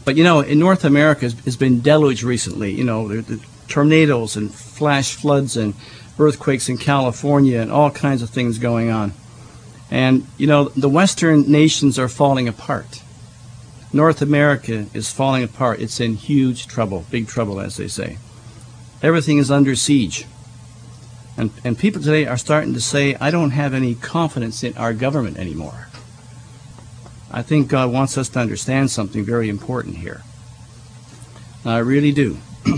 But, you know, in North America has been deluged recently. You know, the tornadoes and flash floods and earthquakes in California and all kinds of things going on. And, you know, the Western nations are falling apart. North America is falling apart. It's in huge trouble, big trouble, as they say. Everything is under siege. And people today are starting to say, I don't have any confidence in our government anymore. I think God wants us to understand something very important here. I really do.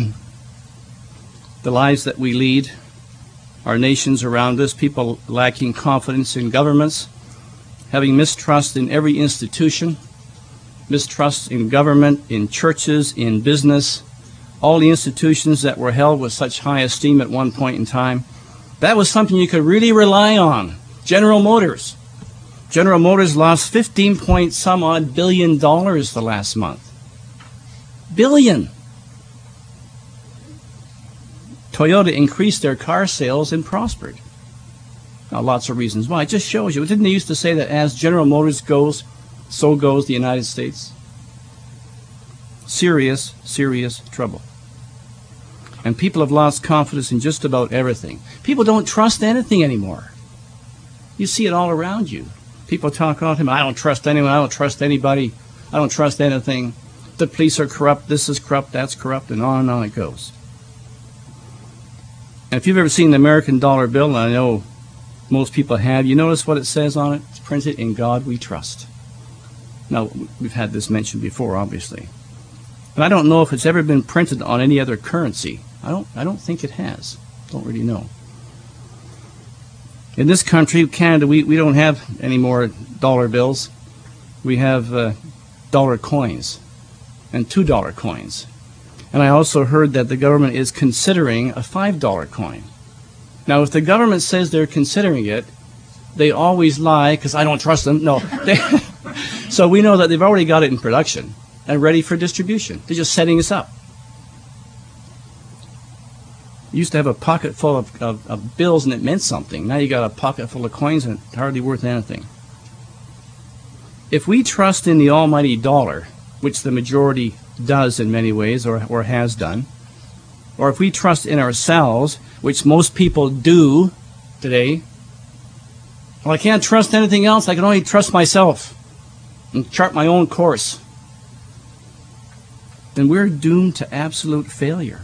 The lives that we lead, our nations around us, people lacking confidence in governments, having mistrust in every institution, mistrust in government, in churches, in business, all the institutions that were held with such high esteem at one point in time. That was something you could really rely on. General Motors. General Motors lost 15 point some odd billion dollars the last month. Billion. Toyota increased their car sales and prospered. Now, lots of reasons why. It just shows you. Didn't they used to say that as General Motors goes, so goes the United States? Serious, serious trouble. And people have lost confidence in just about everything. People don't trust anything anymore. You see it all around you. People talk all the time, I don't trust anyone, I don't trust anybody, I don't trust anything. The police are corrupt, this is corrupt, that's corrupt, and on it goes. And if you've ever seen the American dollar bill, and I know most people have, you notice what it says on it? It's printed, "In God we trust." Now, we've had this mentioned before, obviously. But I don't know if it's ever been printed on any other currency. I don't think it has. Don't really know. In this country, Canada, we don't have any more dollar bills. We have dollar coins and $2 coins. And I also heard that the government is considering a $5 coin. Now, if the government says they're considering it, they always lie because I don't trust them. No. So we know that they've already got it in production and ready for distribution. They're just setting us up. You used to have a pocket full of bills and it meant something. Now you got a pocket full of coins and it's hardly worth anything. If we trust in the almighty dollar, which the majority does in many ways or has done, or if we trust in ourselves, which most people do today, well, I can't trust anything else. I can only trust myself and chart my own course. Then we're doomed to absolute failure.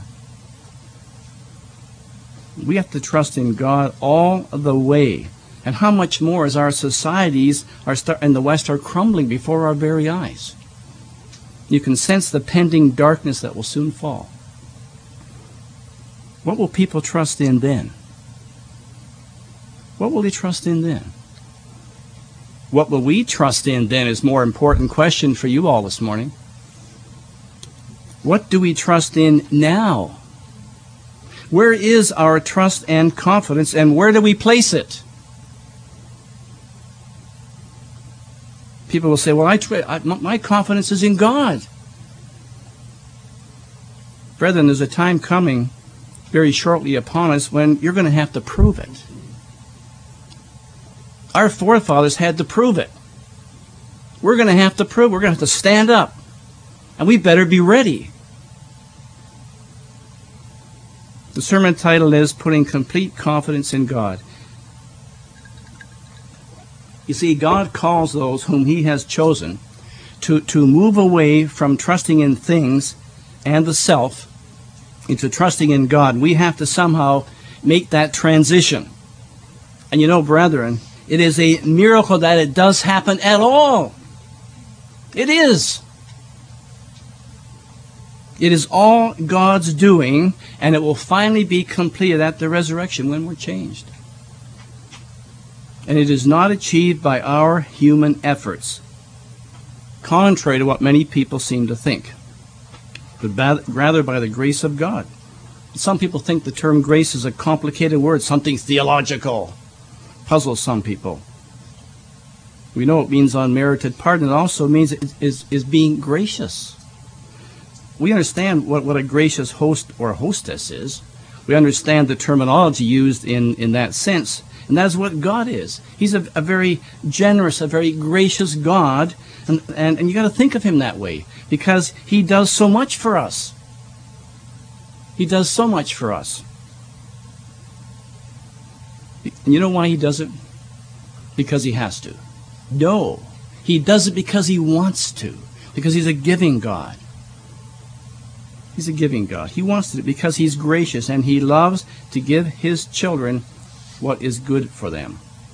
We have to trust in God all the way. And how much more as our societies in the West are crumbling before our very eyes. You can sense the pending darkness that will soon fall. What will people trust in then? What will they trust in then? What will we trust in then is a more important question for you all this morning. What do we trust in now? Where is our trust and confidence, and where do we place it? People will say, well, my confidence is in God. Brethren, there's a time coming very shortly upon us when you're going to have to prove it. Our forefathers had to prove it. We're going to have to prove it. We're going to have to stand up. And we better be ready. The sermon title is Putting Complete Confidence in God. You see, God calls those whom He has chosen to move away from trusting in things and the self into trusting in God. We have to somehow make that transition. And you know, brethren, it is a miracle that it does happen at all. It is. It is all God's doing, and it will finally be completed at the resurrection when we're changed. And it is not achieved by our human efforts, contrary to what many people seem to think, but rather by the grace of God. Some people think the term grace is a complicated word, something theological. Puzzles some people. We know it means unmerited pardon. It also means it is being gracious. We understand what a gracious host or hostess is. We understand the terminology used in that sense. And that is what God is. He's a very generous, a very gracious God. And you got to think of him that way, because he does so much for us. He does so much for us. And you know why he does it? Because he has to. No. He does it because he wants to. Because he's a giving God. He's a giving God. He wants to because he's gracious, and he loves to give his children what is good for them.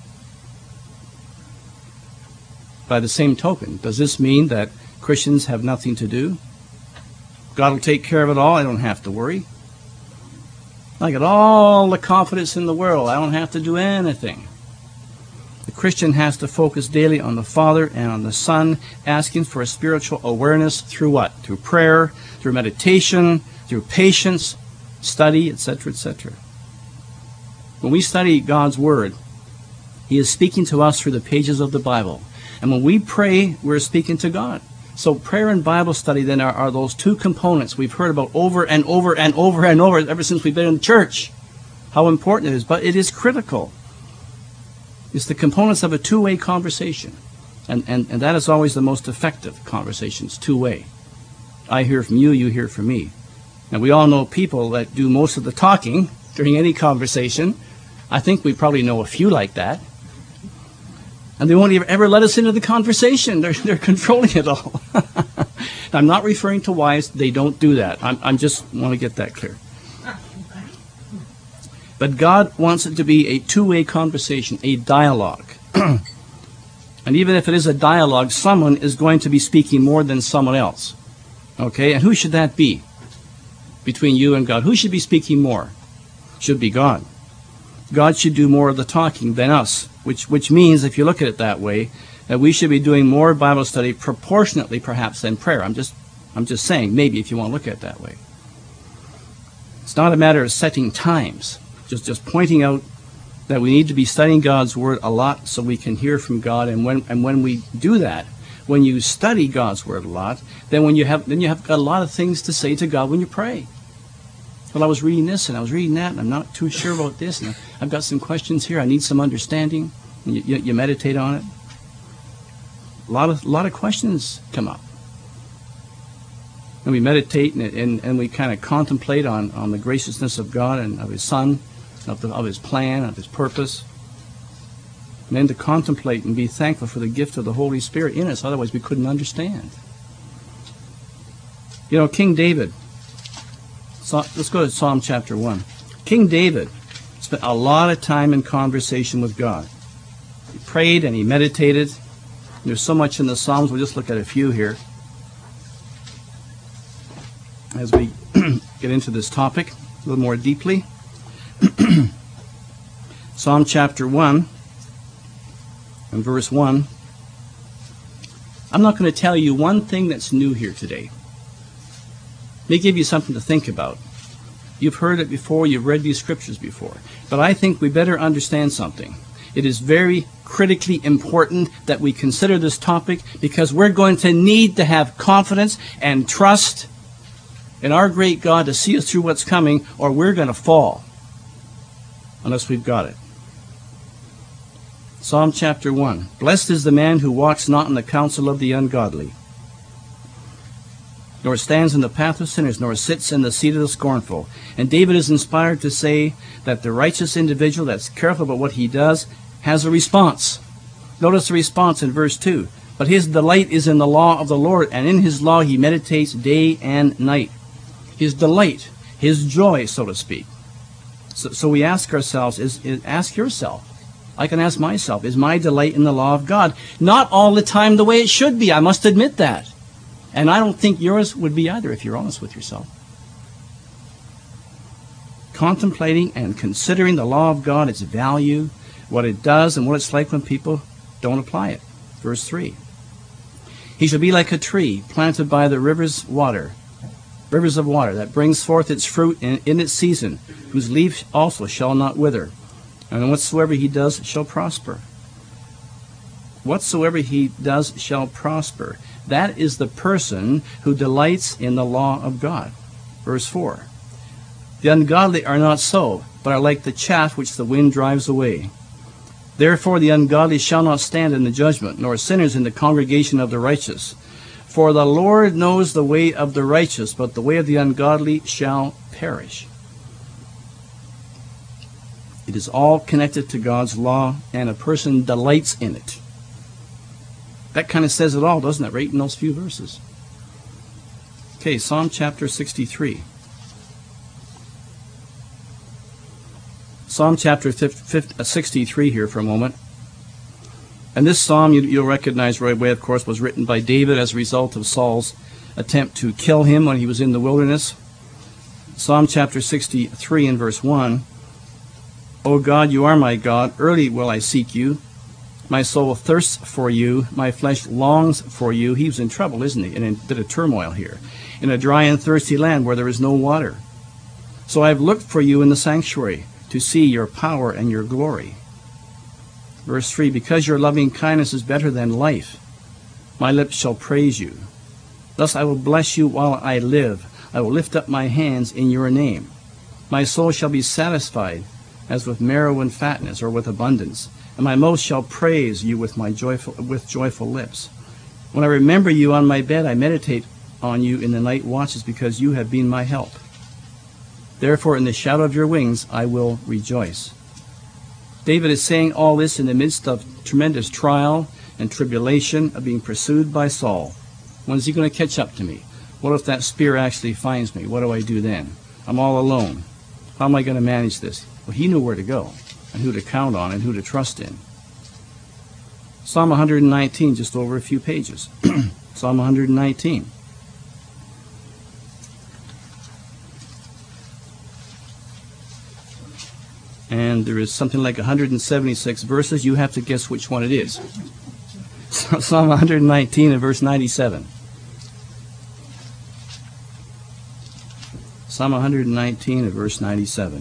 By the same token, does this mean that Christians have nothing to do? God will take care of it all. I don't have to worry. I got all the confidence in the world. I don't have to do anything. The Christian has to focus daily on the Father and on the Son, asking for a spiritual awareness through what? Through prayer, through meditation, through patience, study, etc., etc. When we study God's Word, he is speaking to us through the pages of the Bible. And when we pray, we're speaking to God. So prayer and Bible study then are those two components we've heard about over and over and over and over ever since we've been in the church. How important it is. But it is critical. It's the components of a two-way conversation. And that is always the most effective conversations, two-way. I hear from you, you hear from me. And we all know people that do most of the talking during any conversation. I think we probably know a few like that. And they won't ever let us into the conversation. They're controlling it all. I'm not referring to wives. They don't do that. I just want to get that clear. But God wants it to be a two-way conversation, a dialogue. And even if it is a dialogue, someone is going to be speaking more than someone else. Okay? And who should that be between you and God? Who should be speaking more? Should be God. God should do more of the talking than us, which means, if you look at it that way, that we should be doing more Bible study proportionately, perhaps, than prayer. I'm just saying, maybe, if you want to look at it that way. It's not a matter of setting times, just pointing out that we need to be studying God's Word a lot so we can hear from God. And when we do that, when you study God's Word a lot, then you have got a lot of things to say to God when you pray. Well, I was reading this and I was reading that, and I'm not too sure about this, and I've got some questions here. I need some understanding. And you meditate on it. A lot of questions come up. And we meditate and we kind of contemplate on the graciousness of God and of his Son, of his plan, of his purpose. And then to contemplate and be thankful for the gift of the Holy Spirit in us. Otherwise we couldn't understand. You know, King David. Let's go to Psalm chapter 1. King David spent a lot of time in conversation with God. He prayed and he meditated. There's so much in the Psalms. We'll just look at a few here as we get into this topic a little more deeply. Psalm chapter 1 and verse 1. I'm not going to tell you one thing that's new here today. May give you something to think about. You've heard it before, you've read these scriptures before. But I think we better understand something. It is very critically important that we consider this topic, because we're going to need to have confidence and trust in our great God to see us through what's coming, or we're going to fall unless we've got it. Psalm chapter 1. Blessed is the man who walks not in the counsel of the ungodly, nor stands in the path of sinners, nor sits in the seat of the scornful. And David is inspired to say that the righteous individual that's careful about what he does has a response. Notice the response in verse 2. But his delight is in the law of the Lord, and in his law he meditates day and night. His delight, his joy, so to speak. So we ask ourselves, ask yourself, I can ask myself, is my delight in the law of God? Not all the time the way it should be, I must admit that. And I don't think yours would be either, if you're honest with yourself. Contemplating and considering the law of God, its value, what it does, and what it's like when people don't apply it. Verse 3. He shall be like a tree planted by the rivers of water, that brings forth its fruit in its season, whose leaf also shall not wither. And whatsoever he does shall prosper. Whatsoever he does shall prosper. That is the person who delights in the law of God. Verse 4. The ungodly are not so, but are like the chaff which the wind drives away. Therefore the ungodly shall not stand in the judgment, nor sinners in the congregation of the righteous. For the Lord knows the way of the righteous, but the way of the ungodly shall perish. It is all connected to God's law, and a person delights in it. That kind of says it all, doesn't it, right in those few verses? Okay, Psalm chapter 63. Psalm chapter 63 here for a moment. And this psalm, you'll recognize right away, of course, was written by David as a result of Saul's attempt to kill him when he was in the wilderness. Psalm chapter 63 and verse 1. O God, you are my God. Early will I seek you. My soul thirsts for you. My flesh longs for you. He was in trouble, isn't he? In a bit of turmoil here. In a dry and thirsty land where there is no water. So I have looked for you in the sanctuary to see your power and your glory. Verse 3, because your loving kindness is better than life, my lips shall praise you. Thus I will bless you while I live. I will lift up my hands in your name. My soul shall be satisfied as with marrow and fatness, or with abundance, and my mouth shall praise you with joyful lips. When I remember you on my bed, I meditate on you in the night watches, because you have been my help. Therefore, in the shadow of your wings, I will rejoice. David is saying all this in the midst of tremendous trial and tribulation of being pursued by Saul. When is he going to catch up to me? What if that spear actually finds me? What do I do then? I'm all alone. How am I going to manage this? Well, he knew where to go and who to count on and who to trust in. Psalm 119, just over a few pages. Psalm 119. And there is something like 176 verses. You have to guess which one it is. Psalm 119 and verse 97. Psalm 119 and verse 97.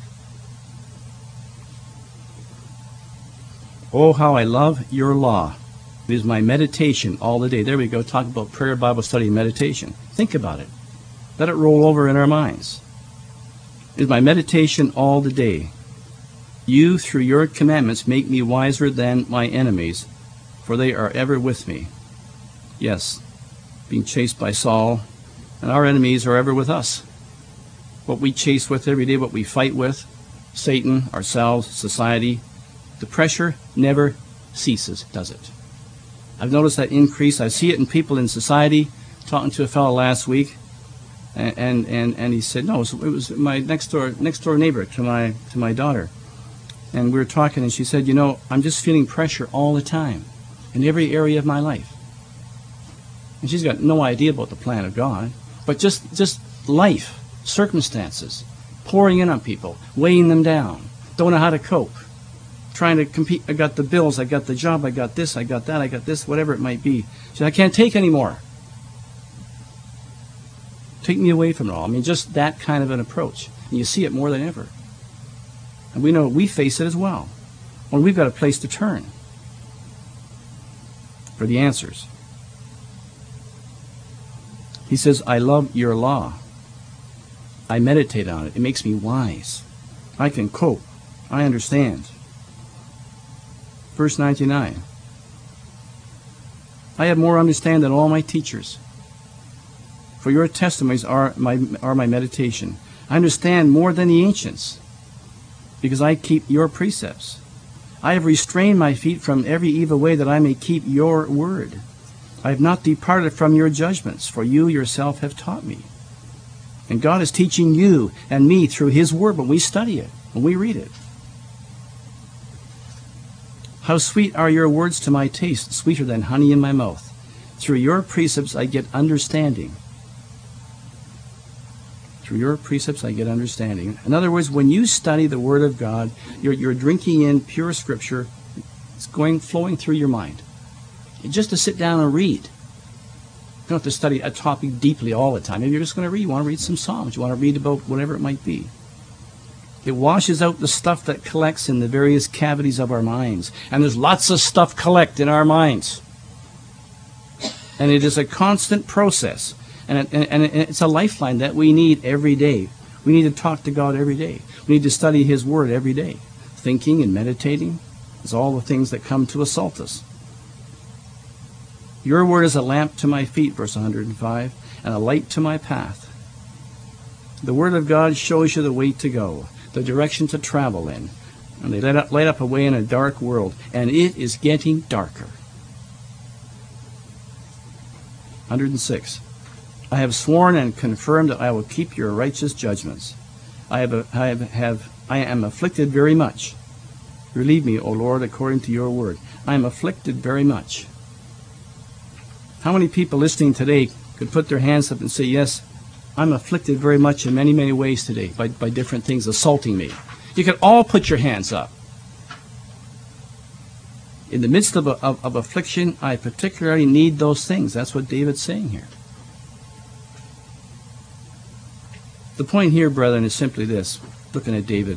Oh, how I love your law. It is my meditation all the day. There we go. Talk about prayer, Bible study, and meditation. Think about it. Let it roll over in our minds. It is my meditation all the day. You, through your commandments, make me wiser than my enemies, for they are ever with me. Yes, being chased by Saul, and our enemies are ever with us. What we chase with every day, what we fight with, Satan, ourselves, society, the pressure never ceases, does it? I've noticed that increase. I see it in people in society. Talking to a fellow last week, and he said, no, it was my next door neighbor to my daughter. And we were talking, and she said, you know, I'm just feeling pressure all the time in every area of my life. And she's got no idea about the plan of God, but just life, circumstances, pouring in on people, weighing them down, don't know how to cope, trying to compete. I got the bills, I got the job, I got this, I got that, I got this, whatever it might be. She said, I can't take anymore. Take me away from it all. I mean, just that kind of an approach. And you see it more than ever. And we know we face it as well. When we've got a place to turn for the answers. He says, I love your law. I meditate on it. It makes me wise. I can cope. I understand. Verse 99. I have more understanding than all my teachers. For your testimonies are my meditation. I understand more than the ancients, because I keep your precepts. I have restrained my feet from every evil way, that I may keep your word. I have not departed from your judgments, for you yourself have taught me. And God is teaching you and me through his word when we study it, when we read it. How sweet are your words to my taste, sweeter than honey in my mouth. Through your precepts I get understanding. Through your precepts I get understanding. In other words, when you study the Word of God, you're drinking in pure Scripture. It's flowing through your mind. Just to sit down and read. You don't have to study a topic deeply all the time. Maybe you're just going to read. You want to read some Psalms. You want to read about whatever it might be. It washes out the stuff that collects in the various cavities of our minds. And there's lots of stuff collect in our minds. And it is a constant process. And it's a lifeline that we need every day. We need to talk to God every day. We need to study his word every day. Thinking and meditating. It's all the things that come to assault us. Your word is a lamp to my feet, verse 105, and a light to my path. The word of God shows you the way to go, the direction to travel in. And they light up a way in a dark world, and it is getting darker. 106. I have sworn and confirmed that I will keep your righteous judgments. I am afflicted very much. Relieve me, O Lord, according to your word. I am afflicted very much. How many people listening today could put their hands up and say, yes, I'm afflicted very much in many, many ways today by different things assaulting me? You can all put your hands up. In the midst of affliction, I particularly need those things. That's what David's saying here. The point here, brethren, is simply this, looking at David.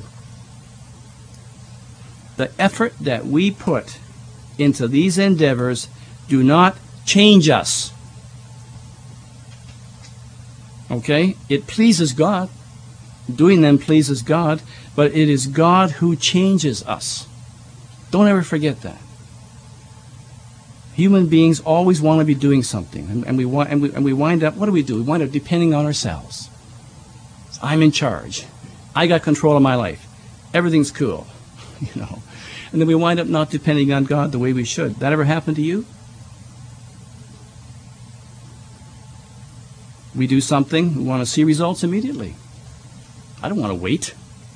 The effort that we put into these endeavors do not change us. Okay? It pleases God. Doing them pleases God, but it is God who changes us. Don't ever forget that. Human beings always want to be doing something, and we wind up, what do? We wind up depending on ourselves. I'm in charge. I got control of my life. Everything's cool, you know. And then we wind up not depending on God the way we should. That ever happen to you? We do something, we want to see results immediately. I don't want to wait.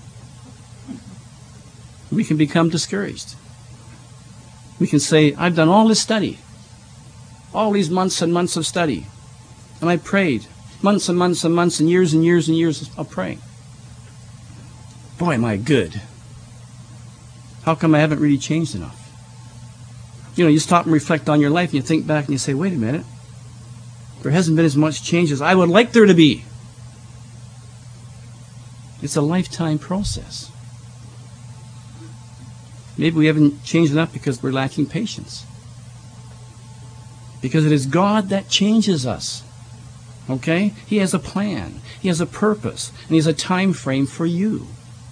We can become discouraged. We can say, I've done all this study, all these months and months of study, and I prayed months and months and months and years of praying. Boy, am I good. How come I haven't really changed enough? You know, you stop and reflect on your life and you think back and you say, wait a minute, there hasn't been as much change as I would like there to be. It's a lifetime process. Maybe we haven't changed enough because we're lacking patience. Because it is God that changes us. Okay? He has a plan. He has a purpose. And He has a time frame for you.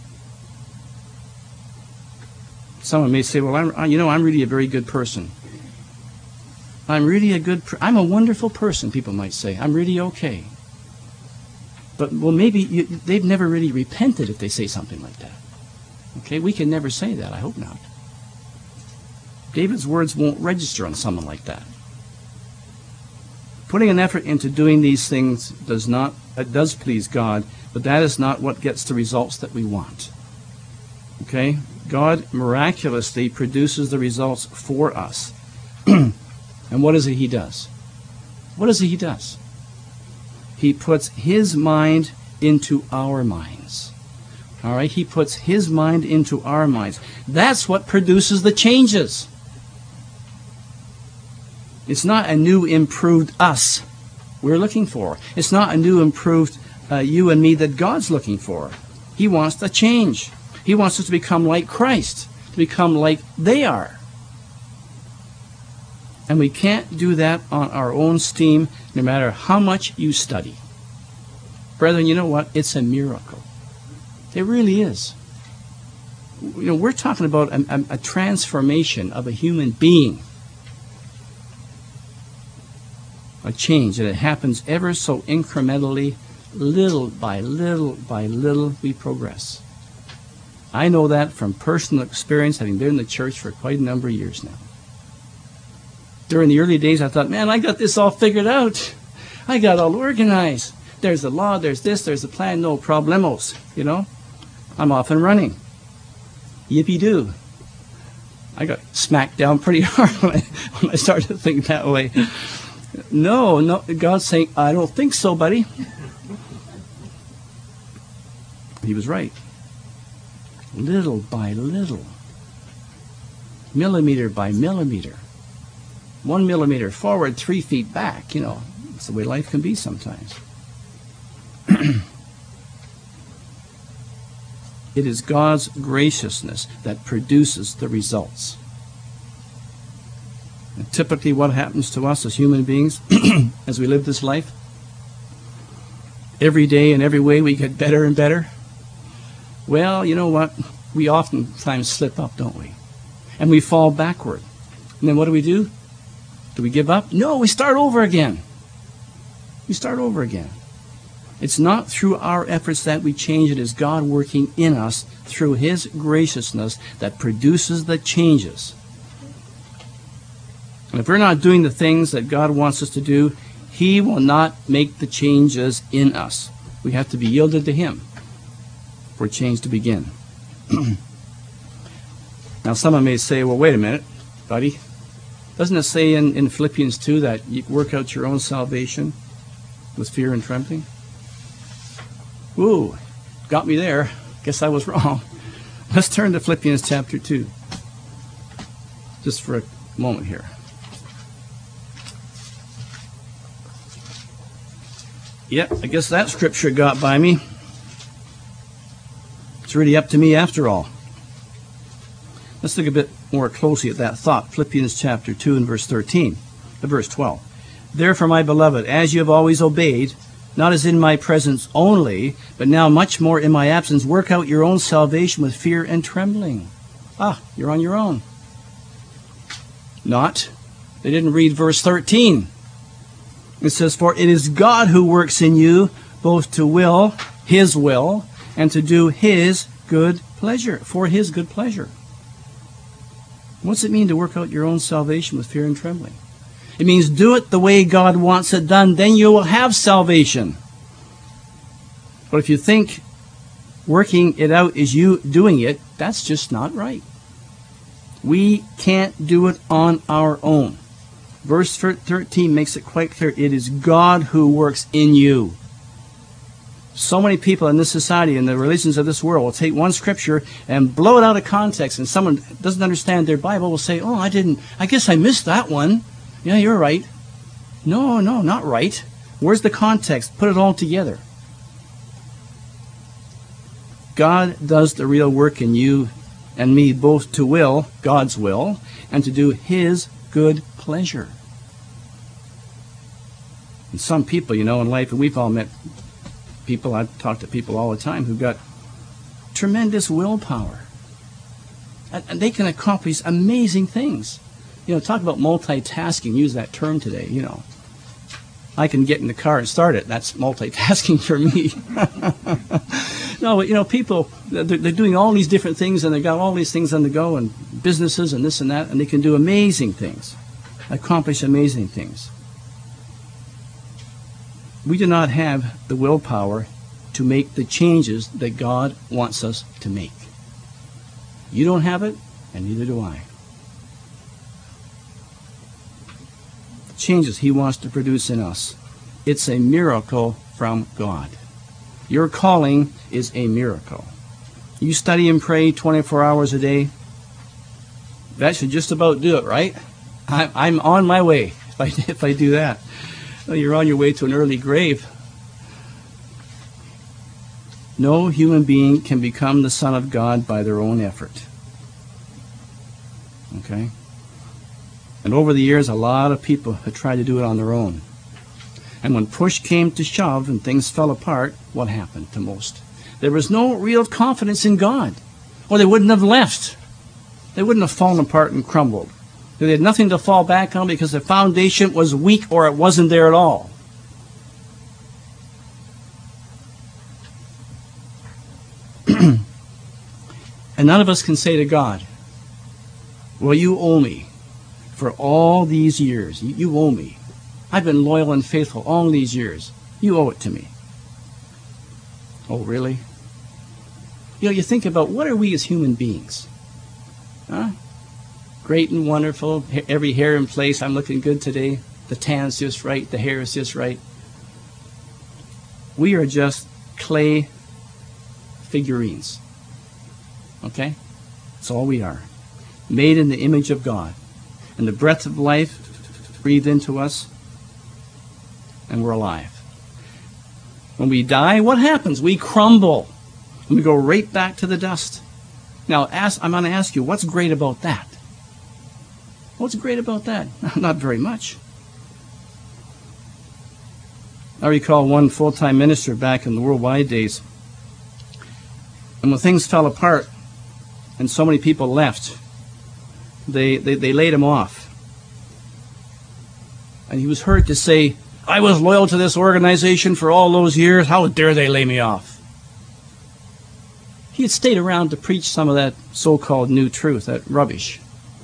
Someone may say, well, I'm really a very good person. I'm a wonderful person, people might say. I'm really okay. But, well, maybe they've never really repented if they say something like that. Okay, we can never say that. I hope not. David's words won't register on someone like that. Putting an effort into doing these things does please God, but that is not what gets the results that we want. Okay? God miraculously produces the results for us. And what is it He does? What is it He does? He puts His mind into our minds. All right? He puts His mind into our minds. That's what produces the changes. It's not a new, improved us we're looking for. It's not a new, improved you and me that God's looking for. He wants the change. He wants us to become like Christ, to become like they are. And we can't do that on our own steam, no matter how much you study. Brethren, you know what? It's a miracle. It really is. You know, we're talking about a transformation of a human being. A change, and it happens ever so incrementally, little by little by little, we progress. I know that from personal experience, having been in the church for quite a number of years now. During the early days, I thought, man, I got this all figured out. I got all organized. There's the law, there's this, there's the plan, no problemos, you know. I'm off and running. Yippee-doo. I got smacked down pretty hard when I started to think that way. No, God's saying, I don't think so, buddy. He was right. Little by little. Millimeter by millimeter. 1 millimeter forward, 3 feet back. You know, that's the way life can be sometimes. It is God's graciousness that produces the results. And typically what happens to us as human beings as we live this life, every day in every way we get better and better. Well, you know what? We oftentimes slip up, don't we? and we fall backward. And then what do? Do we give up? No, we start over again. We start over again. It's not through our efforts that we change. It is God working in us through His graciousness that produces the changes. And if we're not doing the things that God wants us to do, He will not make the changes in us. We have to be yielded to Him for change to begin. Now, someone may say, well, wait a minute, buddy. Doesn't it say in Philippians 2 that you work out your own salvation with fear and trembling? Ooh, got me there. Guess I was wrong. Let's turn to Philippians chapter 2. Just for a moment here. Yep, I guess that scripture got by me. It's really up to me after all. Let's look a bit more closely at that thought. Philippians chapter 2 and verse 13, verse 12. Therefore, my beloved, as you have always obeyed, not as in my presence only, but now much more in my absence, work out your own salvation with fear and trembling. You're on your own. Not. They didn't read verse 13. It says, for it is God who works in you both to will, His will, and to do His good pleasure, for His good pleasure. What's it mean to work out your own salvation with fear and trembling? It means do it the way God wants it done, then you will have salvation. But if you think working it out is you doing it, that's just not right. We can't do it on our own. Verse 13 makes it quite clear. It is God who works in you. So many people in this society, in the religions of this world, will take one scripture and blow it out of context, and someone doesn't understand their Bible will say, I guess I missed that one. Yeah, you're right. No, not right. Where's the context? Put it all together. God does the real work in you and me, both to will, God's will, and to do His good pleasure. And some people, in life, and we've all met people, I've talked to people all the time who've got tremendous willpower. And they can accomplish amazing things. Talk about multitasking, use that term today, I can get in the car and start it. That's multitasking for me. No, but people, they're doing all these different things, and they've got all these things on the go, and businesses and this and that, and they can do amazing things, accomplish amazing things. We do not have the willpower to make the changes that God wants us to make. You don't have it, and neither do I. The changes He wants to produce in us, it's a miracle from God. Your calling is a miracle. You study and pray 24 hours a day. That should just about do it, right? I'm on my way if I do that. Well, you're on your way to an early grave. No human being can become the Son of God by their own effort. Okay? And over the years, a lot of people have tried to do it on their own. And when push came to shove and things fell apart, what happened to most? There was no real confidence in God. Or they wouldn't have left. They wouldn't have fallen apart and crumbled. They had nothing to fall back on because the foundation was weak or it wasn't there at all. And none of us can say to God, well, you owe me for all these years. You owe me. I've been loyal and faithful all these years. You owe it to me. Oh, really? You think about, what are we as human beings? Huh? Great and wonderful, every hair in place. I'm looking good today. The tan's just right. The hair is just right. We are just clay figurines. Okay? That's all we are. Made in the image of God. And the breath of life breathed into us, and we're alive. When we die, what happens? We crumble. And we go right back to the dust. Now, I'm going to ask you, what's great about that? What's great about that? Not very much. I recall one full-time minister back in the worldwide days. And when things fell apart and so many people left, they laid him off. And he was heard to say, I was loyal to this organization for all those years. How dare they lay me off? He had stayed around to preach some of that so-called new truth, that rubbish.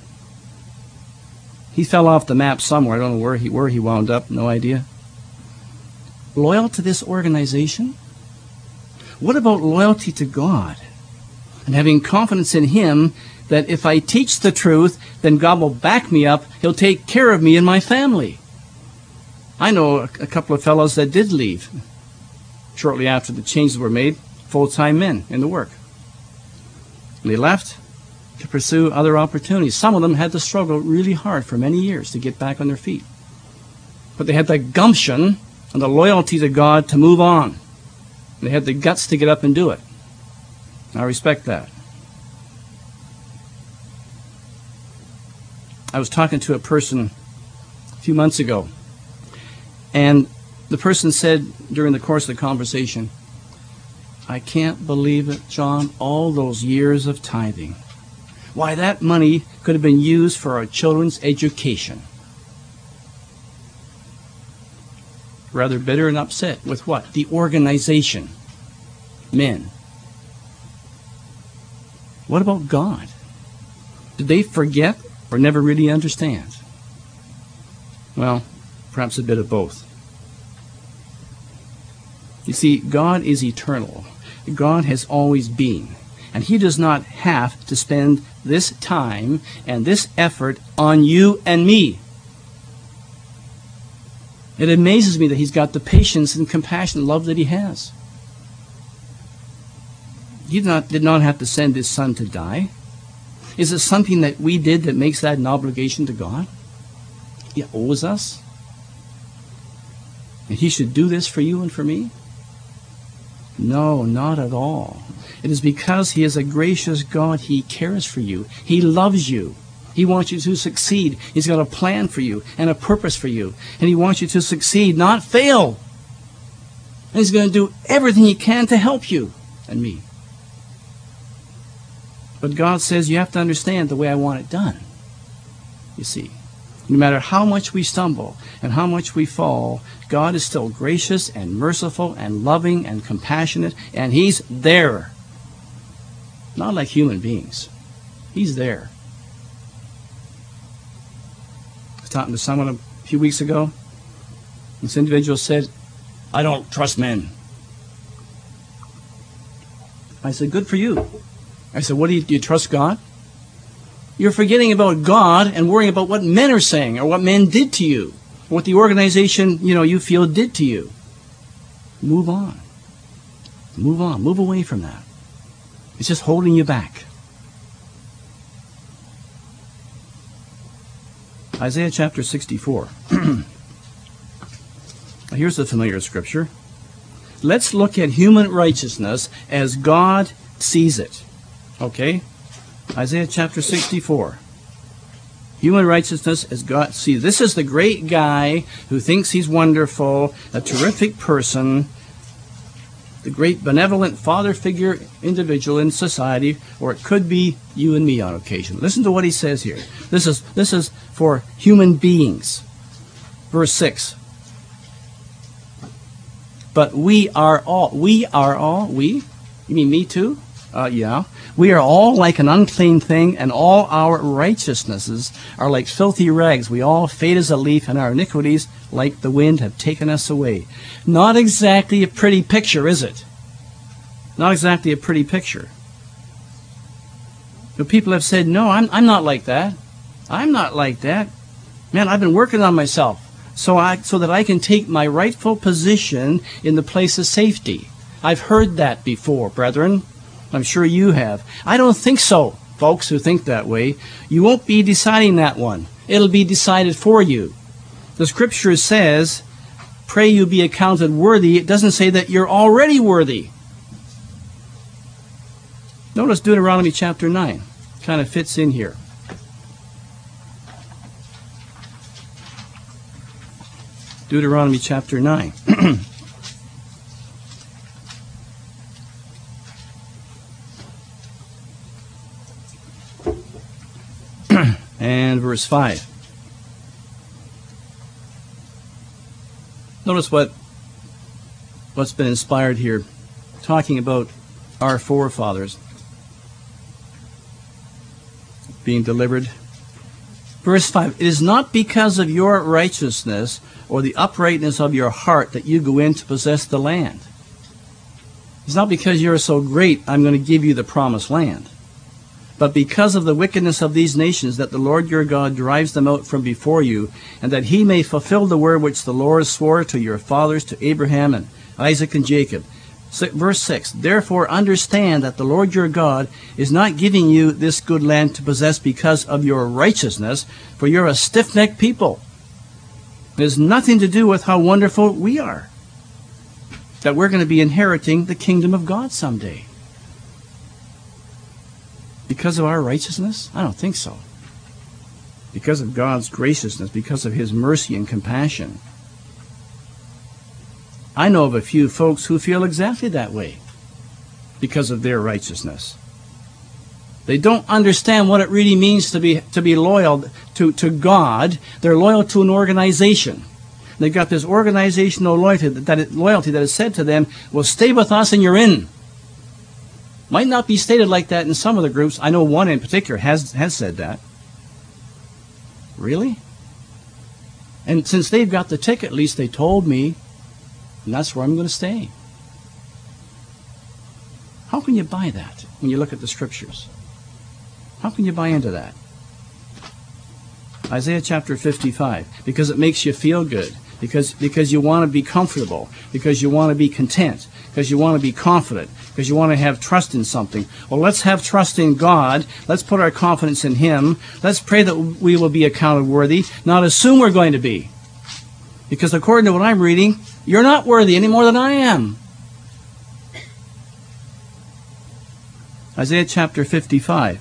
He fell off the map somewhere. I don't know where he wound up. No idea. Loyal to this organization? What about loyalty to God? And having confidence in Him that if I teach the truth, then God will back me up. He'll take care of me and my family. I know a couple of fellows that did leave shortly after the changes were made, full-time men in the work. And they left to pursue other opportunities. Some of them had to struggle really hard for many years to get back on their feet. But they had the gumption and the loyalty to God to move on. They had the guts to get up and do it. I respect that. I was talking to a person a few months ago, and the person said during the course of the conversation, I can't believe it, John, all those years of tithing. Why, that money could have been used for our children's education. Rather bitter and upset with what? The organization. Men. What about God? Did they forget or never really understand? Well, perhaps a bit of both. You see, God is eternal. God has always been. And He does not have to spend this time and this effort on you and me. It amazes me that He's got the patience and compassion and love that He has. He did not have to send His Son to die. Is it something that we did that makes that an obligation to God? He owes us? And He should do this for you and for me? No, not at all. It is because He is a gracious God. He cares for you. He loves you. He wants you to succeed. He's got a plan for you and a purpose for you. And He wants you to succeed, not fail. And He's going to do everything He can to help you and me. But God says you have to understand the way I want it done. You see, no matter how much we stumble and how much we fall, God is still gracious and merciful and loving and compassionate, and He's there. Not like human beings. He's there. I was talking to someone a few weeks ago. This individual said, I don't trust men. I said, good for you. I said, do you trust God? You're forgetting about God and worrying about what men are saying or what men did to you, or what the organization, you feel did to you. Move on. Move on. Move away from that. It's just holding you back. Isaiah chapter 64. Here's the familiar scripture. Let's look at human righteousness as God sees it. Okay? Isaiah chapter 64. Human righteousness as God sees. This is the great guy who thinks he's wonderful, a terrific person, the great benevolent father figure individual in society, or it could be you and me on occasion. Listen to what he says here. This is for human beings. Verse 6. But we are all. You mean me too? Yeah. We are all like an unclean thing, and all our righteousnesses are like filthy rags. We all fade as a leaf, and our iniquities, like the wind, have taken us away. Not exactly a pretty picture, is it? Not exactly a pretty picture. But people have said, no, I'm not like that. I'm not like that. Man, I've been working on myself so that I can take my rightful position in the place of safety. I've heard that before, brethren. I'm sure you have. I don't think so, folks who think that way. You won't be deciding that one. It'll be decided for you. The scripture says, pray you be accounted worthy. It doesn't say that you're already worthy. Notice Deuteronomy chapter 9. Kind of fits in here. Deuteronomy chapter 9. and verse 5. Notice what's been inspired here, talking about our forefathers being delivered. Verse 5, it is not because of your righteousness or the uprightness of your heart that you go in to possess the land. It's not because you're so great, I'm going to give you the promised land. But because of the wickedness of these nations, that the Lord your God drives them out from before you, and that he may fulfill the word which the Lord swore to your fathers, to Abraham and Isaac and Jacob. Verse 6, therefore understand that the Lord your God is not giving you this good land to possess because of your righteousness, for you're a stiff-necked people. It has nothing to do with how wonderful we are, that we're going to be inheriting the kingdom of God someday. Because of our righteousness? I don't think so. Because of God's graciousness, because of his mercy and compassion. I know of a few folks who feel exactly that way because of their righteousness. They don't understand what it really means to be loyal to God. They're loyal to an organization. They've got this organizational loyalty that is said to them, well, stay with us and you're in. Might not be stated like that in some of the groups. I know one in particular has said that. Really? And since they've got the ticket, at least they told me, and that's where I'm going to stay. How can you buy that when you look at the scriptures? How can you buy into that? Isaiah chapter 55, because it makes you feel good, because you want to be comfortable, because you want to be content, because you want to be confident, because you want to have trust in something. Well, let's have trust in God. Let's put our confidence in him. Let's pray that we will be accounted worthy, not assume we're going to be. Because according to what I'm reading, you're not worthy any more than I am. Isaiah chapter 55.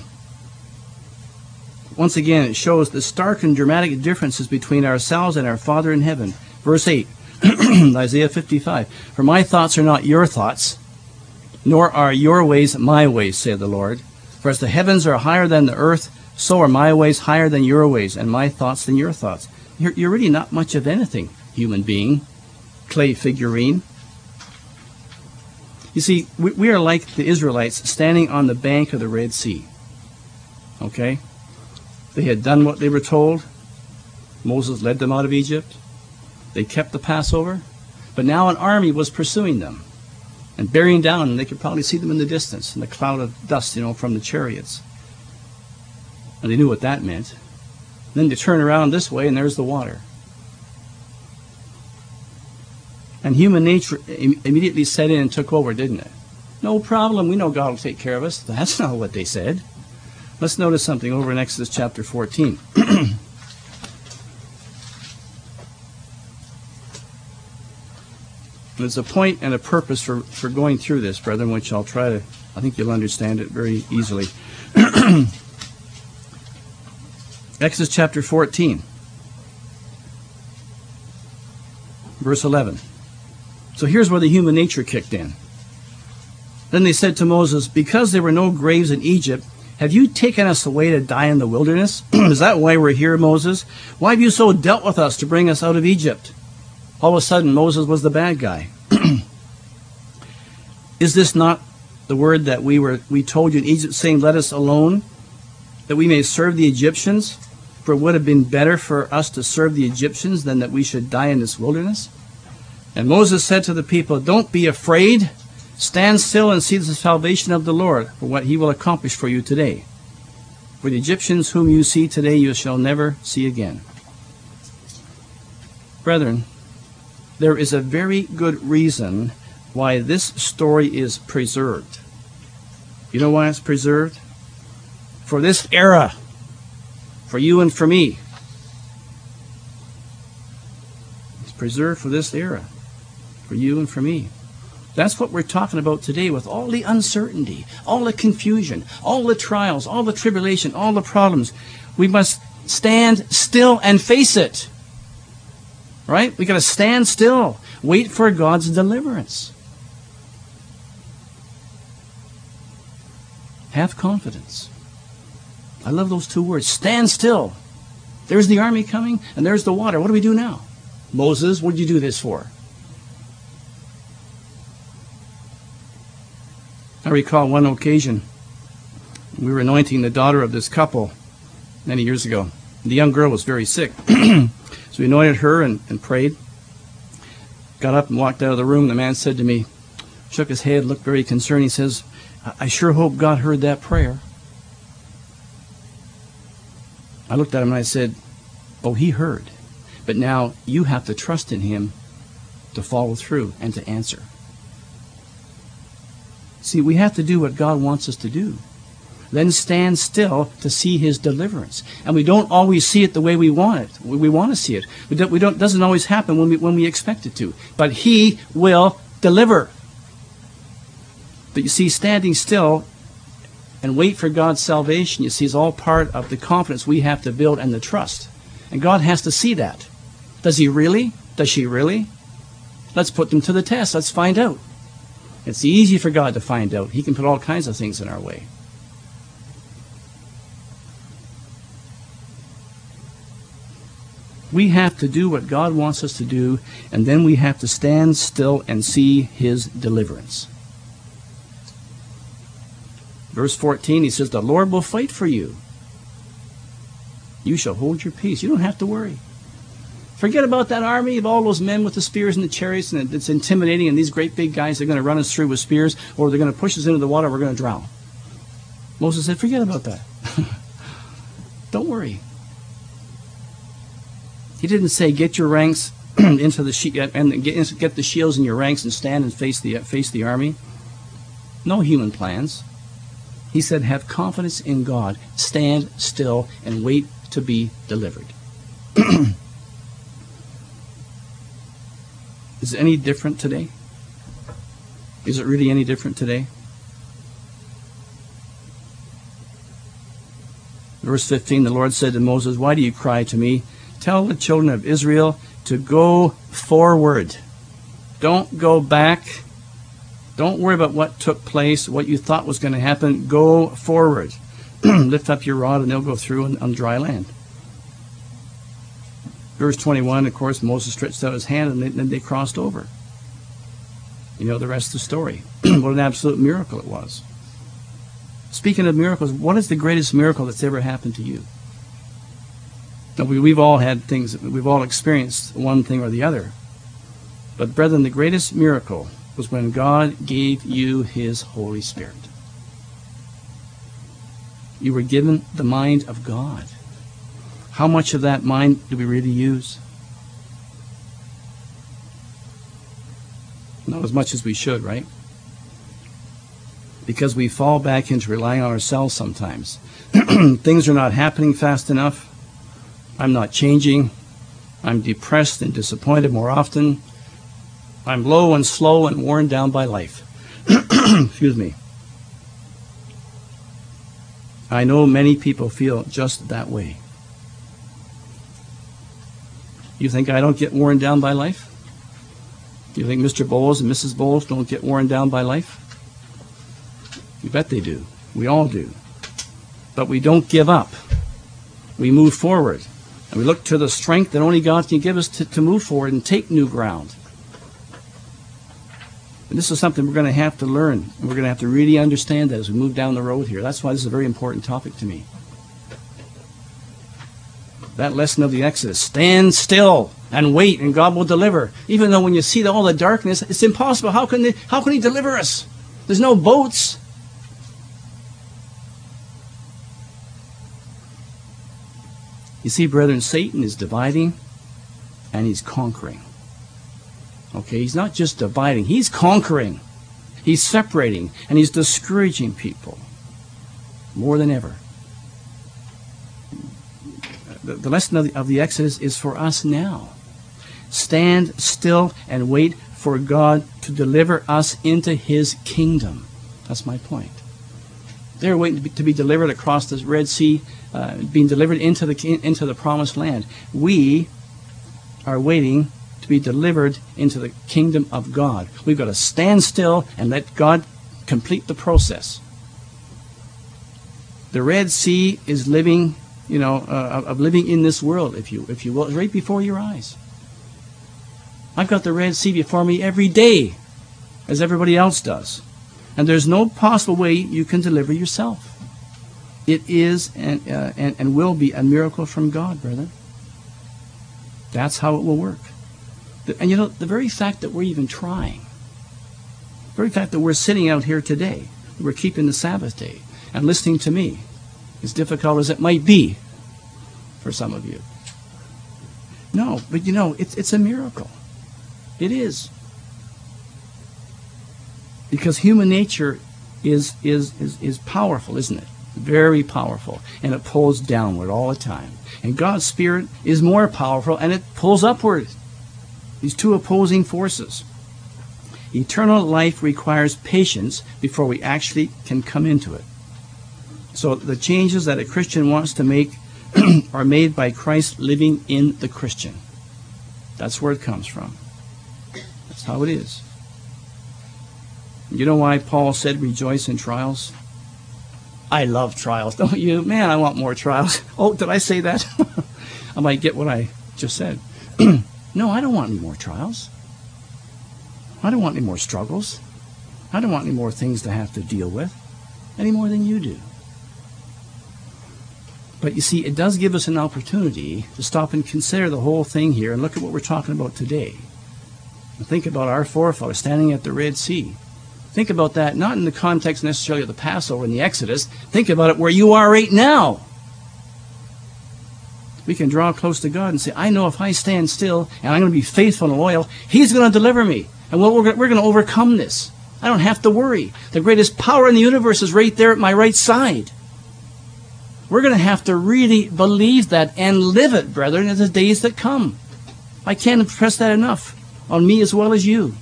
Once again, it shows the stark and dramatic differences between ourselves and our Father in heaven. Verse 8, Isaiah 55. For my thoughts are not your thoughts, nor are your ways my ways, saith the Lord. For as the heavens are higher than the earth, so are my ways higher than your ways, and my thoughts than your thoughts. You're really not much of anything, human being, clay figurine. You see, we are like the Israelites standing on the bank of the Red Sea. Okay? They had done what they were told. Moses led them out of Egypt. They kept the Passover. But now an army was pursuing them and bearing down, and they could probably see them in the distance in the cloud of dust, from the chariots. And they knew what that meant. Then they turn around this way, and there's the water. And human nature immediately set in and took over, didn't it? No problem, we know God will take care of us. That's not what they said. Let's notice something over in Exodus chapter 14. There's a point and a purpose for going through this, brethren, which I think you'll understand it very easily. Exodus chapter 14, verse 11. So here's where the human nature kicked in. Then they said to Moses, because there were no graves in Egypt, have you taken us away to die in the wilderness? Is that why we're here, Moses? Why have you so dealt with us to bring us out of Egypt? All of a sudden, Moses was the bad guy. Is this not the word that we told you in Egypt, saying, let us alone, that we may serve the Egyptians? For it would have been better for us to serve the Egyptians than that we should die in this wilderness. And Moses said to the people, don't be afraid. Stand still and see the salvation of the Lord, for what he will accomplish for you today. For the Egyptians whom you see today, you shall never see again. Brethren, there is a very good reason why this story is preserved. You know why it's preserved? For this era. For you and for me. It's preserved for this era. For you and for me. That's what we're talking about today, with all the uncertainty, all the confusion, all the trials, all the tribulation, all the problems. We must stand still and face it. Right? We got to stand still. Wait for God's deliverance. Have confidence. I love those two words. Stand still. There's the army coming, and there's the water. What do we do now? Moses, what did you do this for? I recall one occasion, we were anointing the daughter of this couple many years ago. The young girl was very sick. So we anointed her and prayed. Got up and walked out of the room. The man said to me, shook his head, looked very concerned. He says, I sure hope God heard that prayer. I looked at him and I said, oh, he heard. But now you have to trust in him to follow through and to answer. See, we have to do what God wants us to do. Then stand still to see his deliverance. And we don't always see it the way we want it. We want to see it. It doesn't always happen when we expect it to. But he will deliver. But you see, standing still and wait for God's salvation, you see, is all part of the confidence we have to build and the trust. And God has to see that. Does he really? Does she really? Let's put them to the test. Let's find out. It's easy for God to find out. He can put all kinds of things in our way. We have to do what God wants us to do, and then we have to stand still and see his deliverance. Verse 14, he says, the Lord will fight for you. You shall hold your peace. You don't have to worry. Forget about that army of all those men with the spears and the chariots, and it's intimidating, and these great big guys are going to run us through with spears, or they're going to push us into the water, we're going to drown. Moses said, forget about that. Don't worry. He didn't say, get your ranks into the and get the shields in your ranks and stand and face the army. No human plans. He said, have confidence in God. Stand still and wait to be delivered. Is it any different today? Is it really any different today? Verse 15, the Lord said to Moses, why do you cry to me? Tell the children of Israel to go forward. Don't go back. Don't worry about what took place, what you thought was going to happen. Go forward. Lift up your rod and they'll go through on dry land. Verse 21, of course, Moses stretched out his hand and then they crossed over. You know the rest of the story. What an absolute miracle it was. Speaking of miracles, what is the greatest miracle that's ever happened to you? Now, we've all had things, we've all experienced one thing or the other. But brethren, the greatest miracle was when God gave you his Holy Spirit. You were given the mind of God. How much of that mind do we really use? Not as much as we should, right? Because we fall back into relying on ourselves sometimes. Things are not happening fast enough. I'm not changing. I'm depressed and disappointed more often. I'm low and slow and worn down by life. Excuse me. I know many people feel just that way. You think I don't get worn down by life? You think Mr. Bowles and Mrs. Bowles don't get worn down by life? You bet they do. We all do. But we don't give up. We move forward. And we look to the strength that only God can give us to move forward and take new ground. And this is something we're going to have to learn. And we're going to have to really understand that as we move down the road here. That's why this is a very important topic to me. That lesson of the Exodus. Stand still and wait, and God will deliver. Even though when you see all the darkness, it's impossible. How can he deliver us? There's no boats. You see, brethren, Satan is dividing and he's conquering. Okay, he's not just dividing, he's conquering. He's separating and he's discouraging people more than ever. The lesson of the Exodus is for us now. Stand still and wait for God to deliver us into his kingdom. That's my point. They're waiting to be delivered across the Red Sea, being delivered into the promised land. We are waiting to be delivered into the kingdom of God. We've got to stand still and let God complete the process. The Red Sea is living, of living in this world, if you will, right before your eyes. I've got the Red Sea before me every day, as everybody else does. And there's no possible way you can deliver yourself. It is and will be a miracle from God, brethren. That's how it will work. And the very fact that we're even trying, the very fact that we're sitting out here today, we're keeping the Sabbath day, and listening to me, as difficult as it might be for some of you. No, but it's a miracle. It is. Because human nature is powerful, isn't it? Very powerful. And it pulls downward all the time. And God's Spirit is more powerful, and it pulls upward. These two opposing forces. Eternal life requires patience before we actually can come into it. So the changes that a Christian wants to make are made by Christ living in the Christian. That's where it comes from. That's how it is. You know why Paul said rejoice in trials? I love trials, don't you? Man, I want more trials. Oh, did I say that? I might get what I just said. No, I don't want any more trials. I don't want any more struggles. I don't want any more things to have to deal with, any more than you do. But you see, it does give us an opportunity to stop and consider the whole thing here and look at what we're talking about today. And think about our forefathers standing at the Red Sea. Think about that, not in the context necessarily of the Passover and the Exodus. Think about it where you are right now. We can draw close to God and say, I know if I stand still and I'm going to be faithful and loyal, He's going to deliver me. And we're going to overcome this. I don't have to worry. The greatest power in the universe is right there at my right side. We're going to have to really believe that and live it, brethren, in the days that come. I can't impress that enough on me as well as you.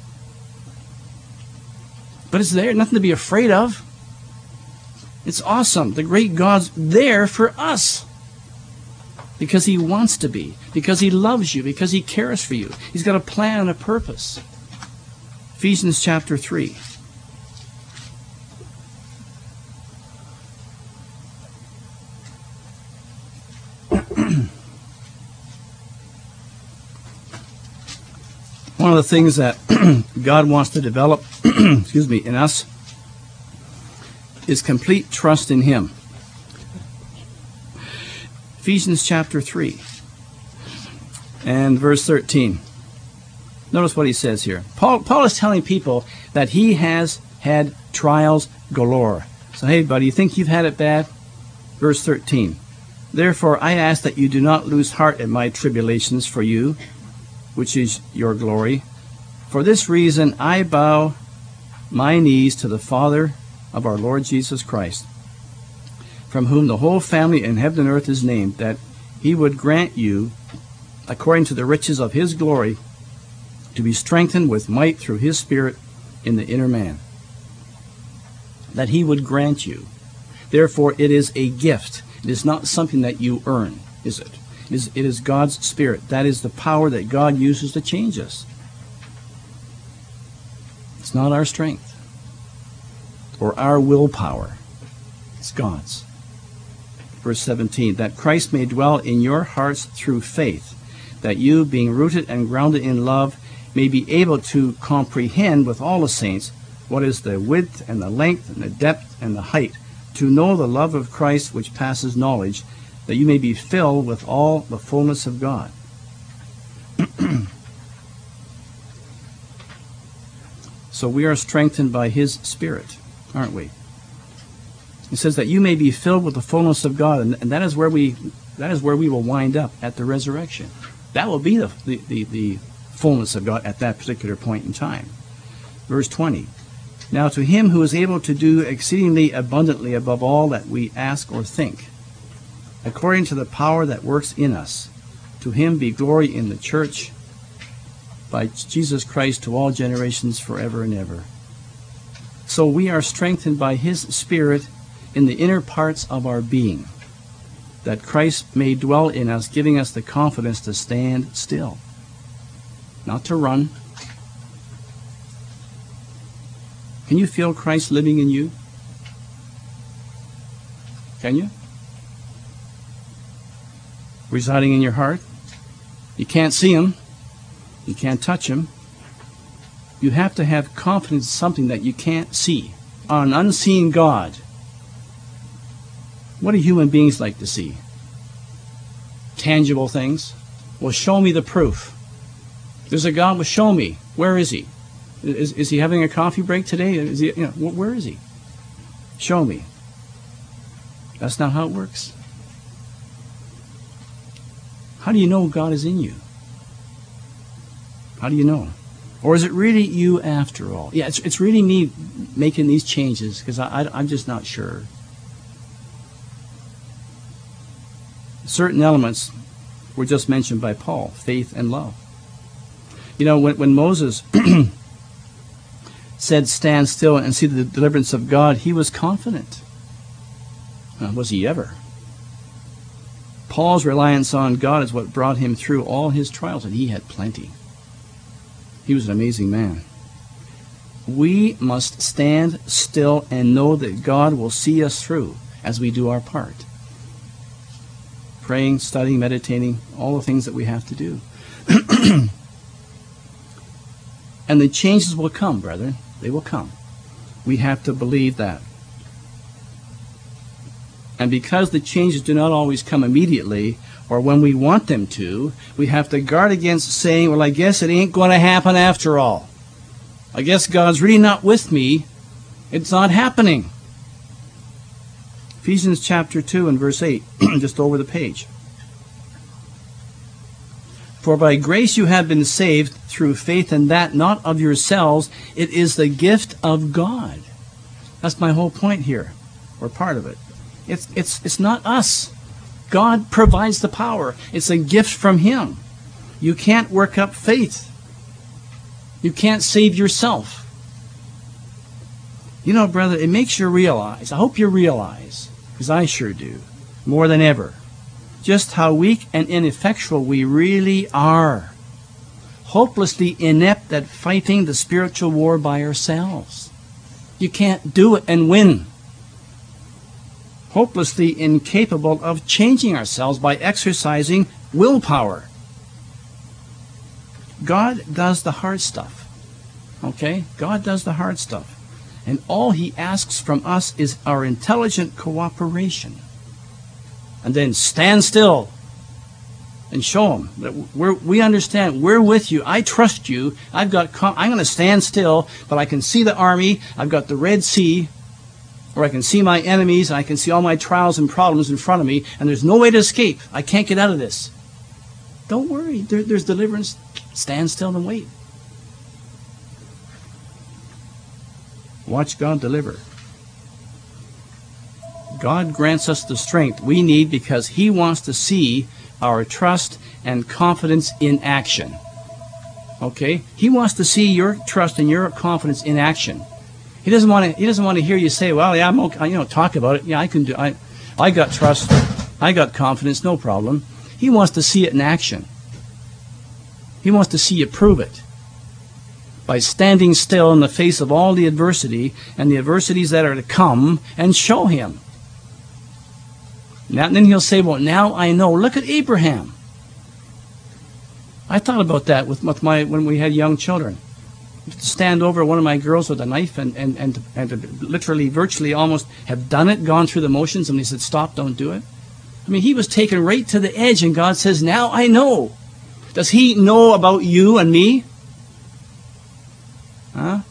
But it's there, nothing to be afraid of. It's awesome. The great God's there for us. Because He wants to be. Because He loves you. Because He cares for you. He's got a plan and a purpose. Ephesians chapter 3. One of the things that God wants to develop in us is complete trust in Him. Ephesians chapter 3 and verse 13. Notice what he says here. Paul is telling people that he has had trials galore. So, hey, buddy, you think you've had it bad? Verse 13. Therefore, I ask that you do not lose heart at my tribulations for you, which is your glory. For this reason, I bow my knees to the Father of our Lord Jesus Christ, from whom the whole family in heaven and earth is named, that He would grant you, according to the riches of His glory, to be strengthened with might through His Spirit in the inner man. That He would grant you. Therefore, it is a gift. It is not something that you earn, is it? It is God's Spirit. That is the power that God uses to change us. It's not our strength or our willpower. It's God's. Verse 17, that Christ may dwell in your hearts through faith, that you, being rooted and grounded in love, may be able to comprehend with all the saints what is the width and the length and the depth and the height, to know the love of Christ which passes knowledge, that you may be filled with all the fullness of God. So we are strengthened by His Spirit, aren't we? It says that you may be filled with the fullness of God, and that is where we will wind up at the resurrection. That will be the fullness of God at that particular point in time. Verse 20. Now to Him who is able to do exceedingly abundantly above all that we ask or think, according to the power that works in us, to Him be glory in the church by Jesus Christ to all generations forever and ever. So we are strengthened by His Spirit in the inner parts of our being, that Christ may dwell in us, giving us the confidence to stand still, not to run. Can you feel Christ living in you? Can you? Residing in your heart. You can't see him. You can't touch him. You have to have confidence in something that you can't see. On an unseen God. What do human beings like to see? Tangible things. Well, show me the proof. There's a God. Well, show me. Where is he? Is he having a coffee break today? Is he, where is he? Show me. That's not how it works. How do you know God is in you? How do you know? Or is it really you after all? Yeah, it's really me making these changes because I'm just not sure. Certain elements were just mentioned by Paul, faith and love. When Moses said, stand still and see the deliverance of God, he was confident. Was he ever? Paul's reliance on God is what brought him through all his trials, and he had plenty. He was an amazing man. We must stand still and know that God will see us through as we do our part. Praying, studying, meditating, all the things that we have to do. And the changes will come, brethren. They will come. We have to believe that. And because the changes do not always come immediately or when we want them to, we have to guard against saying, well, I guess it ain't going to happen after all. I guess God's really not with me. It's not happening. Ephesians chapter 2 and verse 8, just over the page. For by grace you have been saved through faith, and that not of yourselves. It is the gift of God. That's my whole point here, or part of it. It's not us. God provides the power. It's a gift from him. You can't work up faith. You can't save yourself. Brother, it makes you realize, I hope you realize, because I sure do, more than ever, just how weak and ineffectual we really are. Hopelessly inept at fighting the spiritual war by ourselves. You can't do it and win. Hopelessly incapable of changing ourselves by exercising willpower. God does the hard stuff. Okay? God does the hard stuff. And all he asks from us is our intelligent cooperation. And then stand still and show him that we understand. We're with you. I trust you. I'm going to stand still, but I can see the army. I've got the Red Sea. Or I can see my enemies, and I can see all my trials and problems in front of me, and there's no way to escape. I can't get out of this. Don't worry. There's deliverance. Stand still and wait. Watch God deliver. God grants us the strength we need because he wants to see our trust and confidence in action. Okay? He wants to see your trust and your confidence in action. He doesn't want to hear you say, well, yeah, I'm okay, talk about it. Yeah, I can do I got trust. I got confidence, no problem. He wants to see it in action. He wants to see you prove it by standing still in the face of all the adversity and the adversities that are to come and show him. Now, and then he'll say, well, now I know. Look at Abraham. I thought about that when we had young children. To stand over one of my girls with a knife and to literally, virtually almost have done it, gone through the motions, and he said, stop, don't do it. I mean, he was taken right to the edge, and God says, now I know. Does he know about you and me? Huh?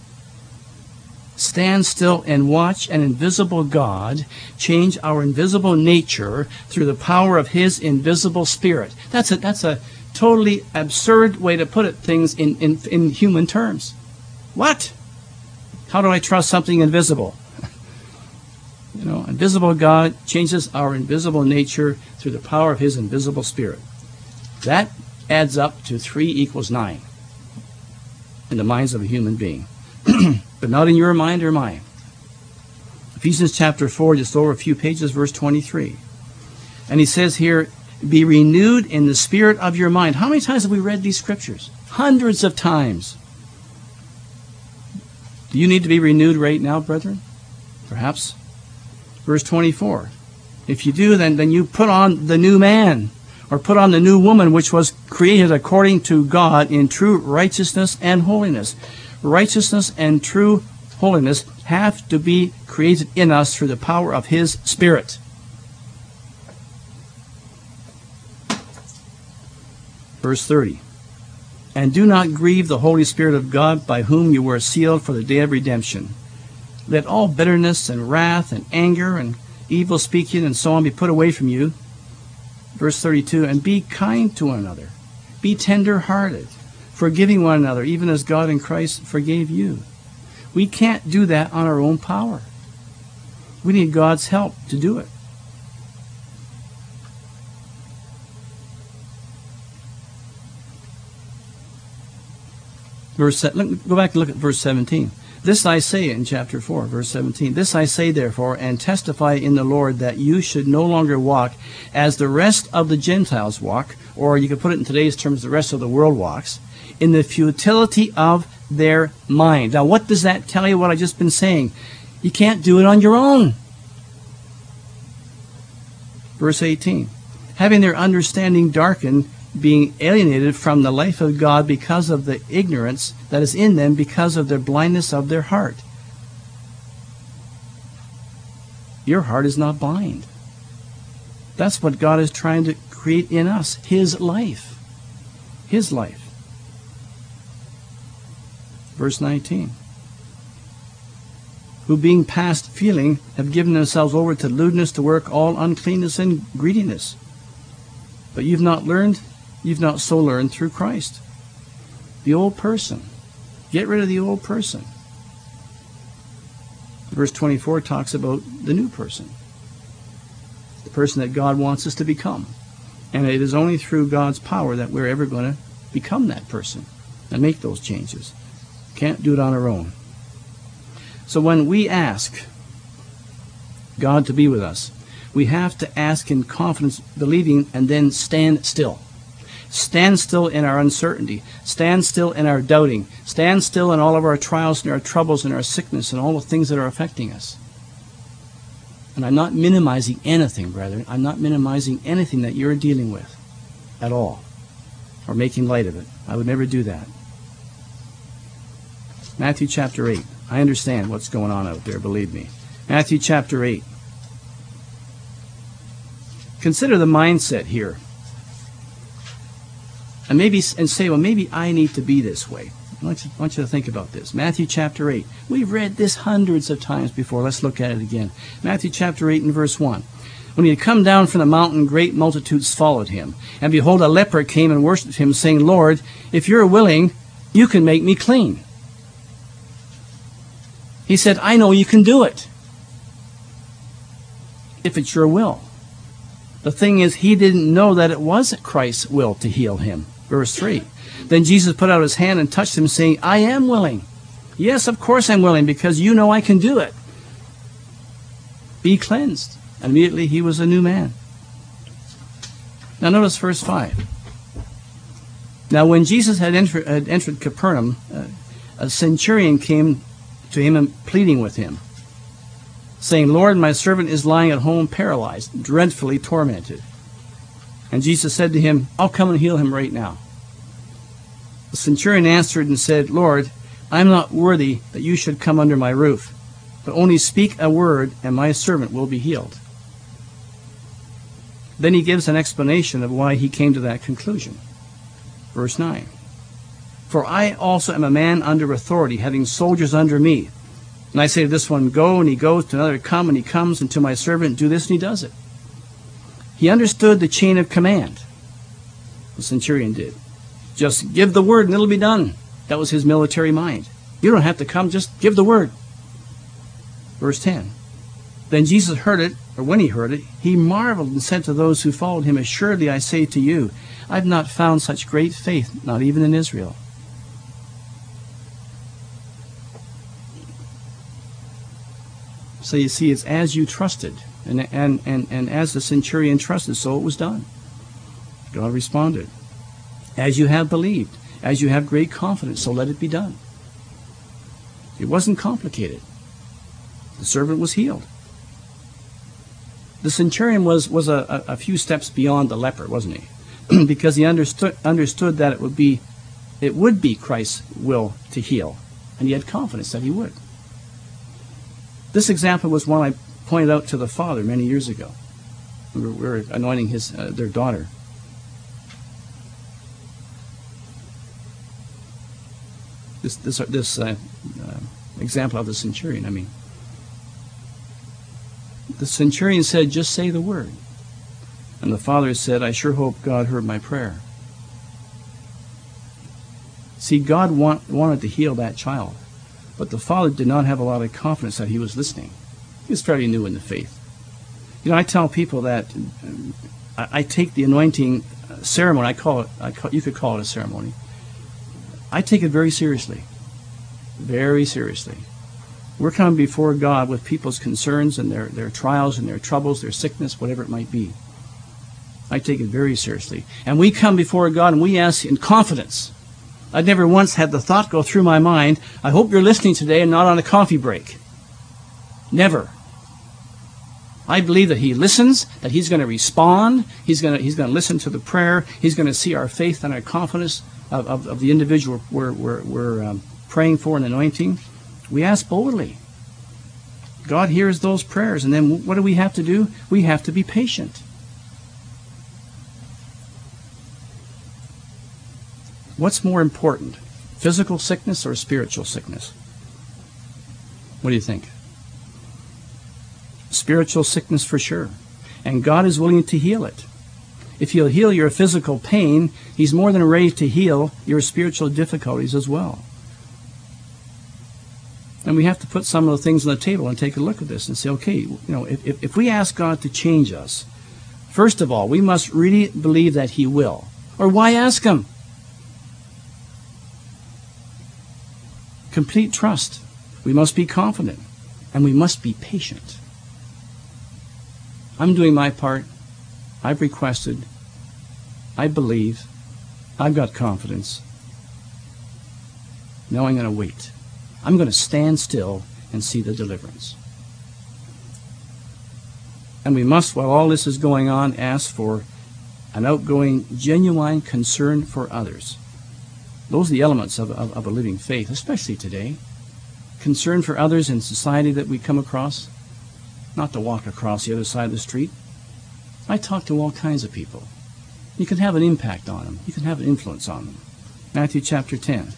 Stand still and watch an invisible God change our invisible nature through the power of his invisible spirit. That's a totally absurd way to put it, things in human terms. What? How do I trust something invisible? Invisible God changes our invisible nature through the power of his invisible spirit. That adds up to 3 = 9 in the minds of a human being. But not in your mind or mine. Ephesians chapter 4, just over a few pages, verse 23. And he says here, be renewed in the spirit of your mind. How many times have we read these scriptures? Hundreds of times. Do you need to be renewed right now, brethren? Perhaps. Verse 24. If you do, then you put on the new man, or put on the new woman, which was created according to God in true righteousness and holiness. Righteousness and true holiness have to be created in us through the power of His Spirit. Verse 30. And do not grieve the Holy Spirit of God, by whom you were sealed for the day of redemption. Let all bitterness and wrath and anger and evil speaking and so on be put away from you. Verse 32, and be kind to one another. Be tender-hearted, forgiving one another, even as God in Christ forgave you. We can't do that on our own power. We need God's help to do it. Go back and look at verse 17. This I say in chapter 4, verse 17. This I say, therefore, and testify in the Lord, that you should no longer walk as the rest of the Gentiles walk, or you could put it in today's terms, the rest of the world walks, in the futility of their mind. Now, what does that tell you, what I've just been saying? You can't do it on your own. Verse 18. Having their understanding darkened, being alienated from the life of God because of the ignorance that is in them, because of the blindness of their heart. Your heart is not blind. That's what God is trying to create in us, His life. His life. Verse 19. Who being past feeling have given themselves over to lewdness, to work all uncleanness and greediness. But you've not so learned through Christ. The old person. Get rid of the old person. Verse 24 talks about the new person. The person that God wants us to become. And it is only through God's power that we're ever going to become that person and make those changes. Can't do it on our own. So when we ask God to be with us, we have to ask in confidence, believing, and then stand still. Stand still in our uncertainty. Stand still in our doubting. Stand still in all of our trials and our troubles and our sickness and all the things that are affecting us. And I'm not minimizing anything, brethren. I'm not minimizing anything that you're dealing with at all, or making light of it. I would never do that. Matthew chapter 8. I understand what's going on out there, believe me. Matthew chapter 8. Consider the mindset here. And say, well, maybe I need to be this way. I want you to think about this. Matthew chapter 8. We've read this hundreds of times before. Let's look at it again. Matthew chapter 8 and verse 1. When he had come down from the mountain, great multitudes followed him. And behold, a leper came and worshipped him, saying, Lord, if you're willing, you can make me clean. He said, I know you can do it, if it's your will. The thing is, he didn't know that it was Christ's will to heal him. Verse 3. Then Jesus put out his hand and touched him, saying, I am willing. Yes, of course I'm willing, because you know I can do it. Be cleansed. And immediately he was a new man. Now notice verse 5. Now when Jesus had entered Capernaum, a centurion came to him and pleading with him, saying, Lord, my servant is lying at home paralyzed, dreadfully tormented. And Jesus said to him, I'll come and heal him right now. The centurion answered and said, Lord, I am not worthy that you should come under my roof, but only speak a word, and my servant will be healed. Then he gives an explanation of why he came to that conclusion. Verse 9. For I also am a man under authority, having soldiers under me. And I say to this one, go, and he goes, to another, come, and he comes, and to my servant, do this, and he does it. He understood the chain of command. The centurion did. Just give the word, and it'll be done. That was his military mind. You don't have to come, just give the word. Verse 10. Then Jesus heard it, or when he heard it, he marveled and said to those who followed him, Assuredly I say to you, I've not found such great faith, not even in Israel. So you see, it's as you trusted, and as the centurion trusted, so it was done. God responded. As you have believed, as you have great confidence, so let it be done. It wasn't complicated. The servant was healed. The centurion was a few steps beyond the leper, wasn't he? Because he understood that it would be Christ's will to heal, and he had confidence that he would. This example was one I pointed out to the father many years ago. We were anointing their daughter. This example of the centurion, I mean. The centurion said, just say the word. And the father said, I sure hope God heard my prayer. See, God wanted to heal that child, but the father did not have a lot of confidence that he was listening. He was fairly new in the faith. You know, I tell people that I take the anointing ceremony, you could call it a ceremony. I take it very seriously. Very seriously. We're coming before God with people's concerns and their trials and their troubles, their sickness, whatever it might be. I take it very seriously. And we come before God and we ask in confidence. I'd never once had the thought go through my mind, I hope you're listening today and not on a coffee break. Never. I believe that He listens, that He's going to respond, He's going to listen to the prayer, He's going to see our faith and our confidence of the individual we're praying for and anointing. We ask boldly. God hears those prayers, and then what do we have to do? We have to be patient. What's more important, physical sickness or spiritual sickness? What do you think? Spiritual sickness for sure. And God is willing to heal it. If He'll heal your physical pain, He's more than ready to heal your spiritual difficulties as well. And we have to put some of the things on the table and take a look at this and say, okay, if we ask God to change us, first of all, we must really believe that He will. Or why ask Him? Complete trust. We must be confident. And we must be patient. I'm doing my part. I've requested. I believe. I've got confidence. Now I'm going to wait. I'm going to stand still and see the deliverance. And we must, while all this is going on, ask for an outgoing, genuine concern for others. Those are the elements of a living faith, especially today. Concern for others in society that we come across. Not to walk across the other side of the street. I talk to all kinds of people. You can have an impact on them. You can have an influence on them. Matthew chapter 10.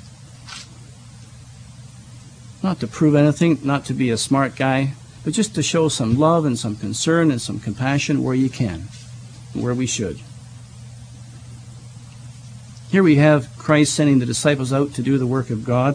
Not to prove anything, not to be a smart guy, but just to show some love and some concern and some compassion where you can, where we should. Here we have Christ sending the disciples out to do the work of God.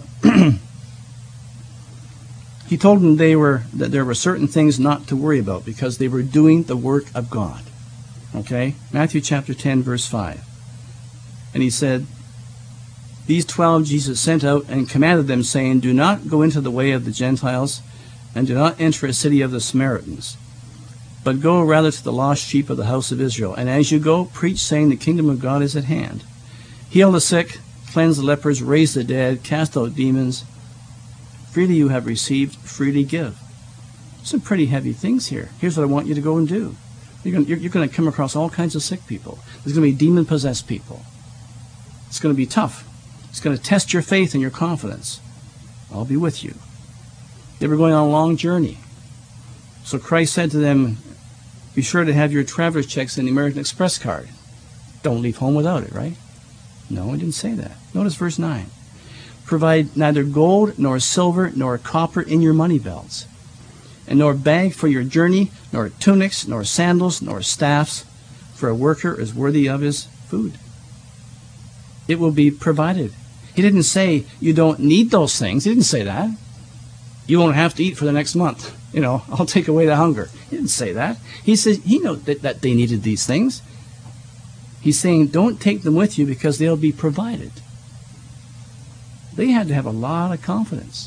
He told them that there were certain things not to worry about because they were doing the work of God. Okay? Matthew chapter 10, verse 5. And He said, These 12 Jesus sent out and commanded them, saying, Do not go into the way of the Gentiles, and do not enter a city of the Samaritans, but go rather to the lost sheep of the house of Israel. And as you go, preach, saying, The kingdom of God is at hand. Heal the sick, cleanse the lepers, raise the dead, cast out demons. Freely you have received, freely give. Some pretty heavy things here. Here's what I want you to go and do. You're going to come across all kinds of sick people. There's going to be demon-possessed people. It's going to be tough. It's going to test your faith and your confidence. I'll be with you. They were going on a long journey. So Christ said to them, be sure to have your traveler's checks in the American Express card. Don't leave home without it, right? No, He didn't say that. Notice verse 9. Provide neither gold, nor silver, nor copper in your money belts, and nor bag for your journey, nor tunics, nor sandals, nor staffs, for a worker is worthy of his food. It will be provided. He didn't say you don't need those things. He didn't say that. You won't have to eat for the next month. I'll take away the hunger. He didn't say that. He says He knew that they needed these things. He's saying don't take them with you because they'll be provided. They had to have a lot of confidence.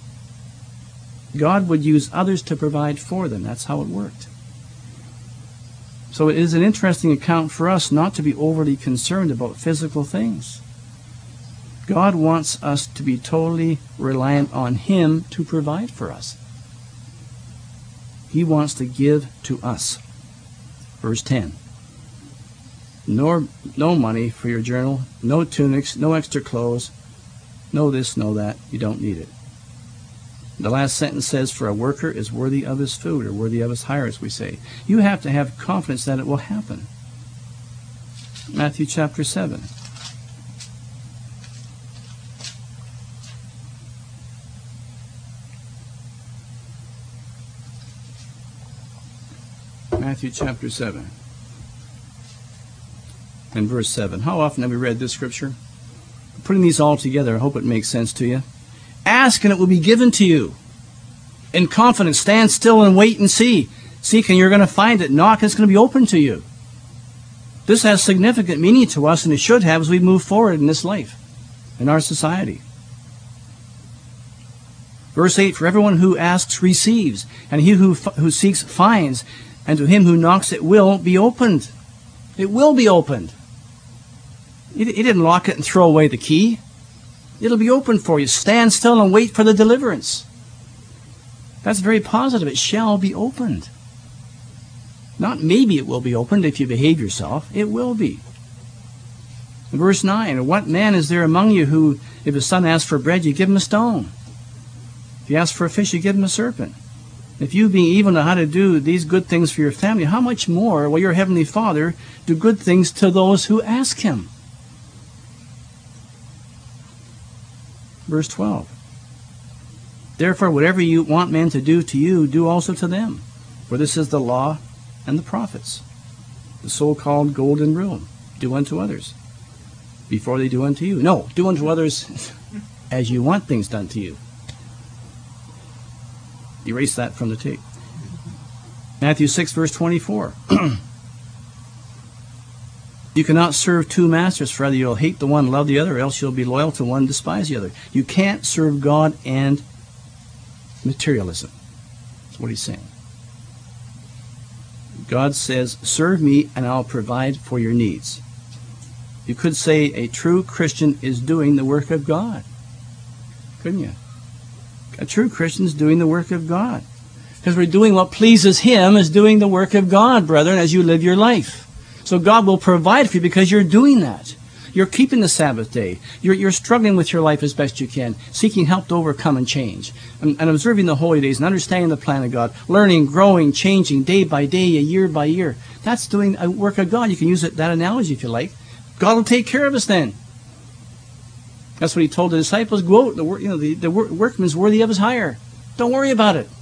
God would use others to provide for them. That's how it worked. So it is an interesting account for us not to be overly concerned about physical things. God wants us to be totally reliant on Him to provide for us. He wants to give to us. Verse 10. No money for your journal, no tunics, no extra clothes, no this, no that. You don't need it. The last sentence says, for a worker is worthy of his food, or worthy of his hire, as we say. You have to have confidence that it will happen. Matthew chapter 7. Matthew chapter 7 and verse 7. How often have we read this scripture? Putting these all together, I hope it makes sense to you. Ask and it will be given to you. In confidence, stand still and wait and see. Seek and you're going to find it. Knock and it's going to be open to you. This has significant meaning to us, and it should have as we move forward in this life, in our society. Verse 8, for everyone who asks receives, and he who seeks finds, and to him who knocks it will be opened. It will be opened. He didn't lock it and throw away the key. It'll be open for you. Stand still and wait for the deliverance. That's very positive. It shall be opened. Not maybe it will be opened if you behave yourself. It will be. Verse 9, what man is there among you who, if his son asks for bread, you give him a stone? If he asks for a fish, you give him a serpent? If you, being evil, know how to do these good things for your family, how much more will your heavenly Father do good things to those who ask him? Verse 12. Therefore, whatever you want men to do to you, do also to them. For this is the law and the prophets. The so-called golden rule. Do unto others before they do unto you. No, do unto others as you want things done to you. Erase that from the tape. Matthew 6, verse 24. You cannot serve two masters, for either you'll hate the one, love the other, or else you'll be loyal to one, despise the other. You can't serve God and materialism. That's what he's saying. God says, serve me and I'll provide for your needs. You could say a true Christian is doing the work of God. Couldn't you? A true Christian is doing the work of God. Because we're doing what pleases him is doing the work of God, brethren, as you live your life. So God will provide for you because you're doing that. You're keeping the Sabbath day. You're struggling with your life as best you can, seeking help to overcome and change, and observing the holy days and understanding the plan of God, learning, growing, changing day by day, year by year. That's doing a work of God. You can use that analogy if you like. God will take care of us then. That's what he told the disciples. Go out. The workman's worthy of his hire. Don't worry about it.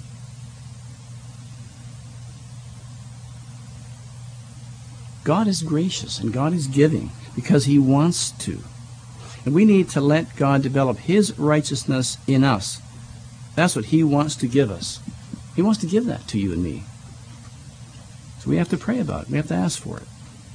God is gracious and God is giving because he wants to. And we need to let God develop his righteousness in us. That's what he wants to give us. He wants to give that to you and me. So we have to pray about it. We have to ask for it.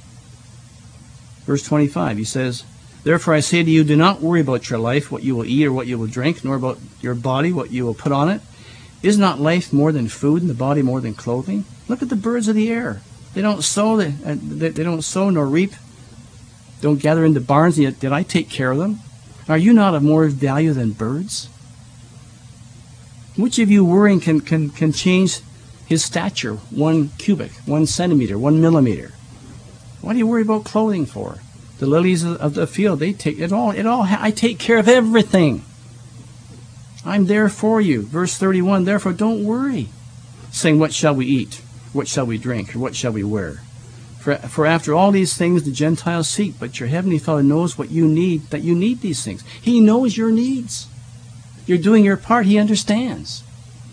Verse 25, he says, therefore I say to you, do not worry about your life, what you will eat or what you will drink, nor about your body, what you will put on it. Is not life more than food and the body more than clothing? Look at the birds of the air. They don't sow, they don't sow nor reap, don't gather into barns, yet did I take care of them? Are you not of more value than birds? Which of you worrying can change his stature 1 cubit, 1 centimeter, 1 millimeter? What do you worry about clothing for? The lilies of the field, they take it all. I take care of everything. I'm there for you. Verse 31, therefore don't worry, saying, what shall we eat? What shall we drink? Or what shall we wear? For after all these things the Gentiles seek, but your heavenly Father knows what you need, that you need these things. He knows your needs. You're doing your part. He understands.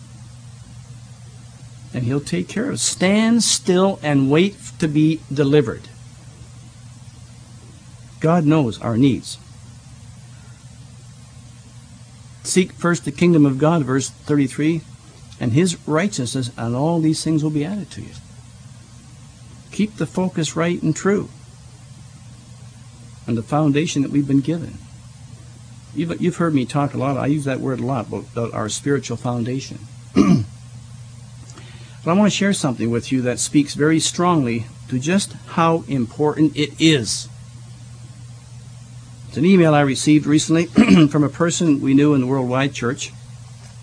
And he'll take care of it. Stand still and wait to be delivered. God knows our needs. Seek first the kingdom of God, verse 33, and his righteousness, and all these things will be added to you. Keep the focus right and true on the foundation that we've been given. You've heard me talk a lot, I use that word a lot, about our spiritual foundation. But I want to share something with you that speaks very strongly to just how important it is. It's an email I received recently from a person we knew in the Worldwide Church.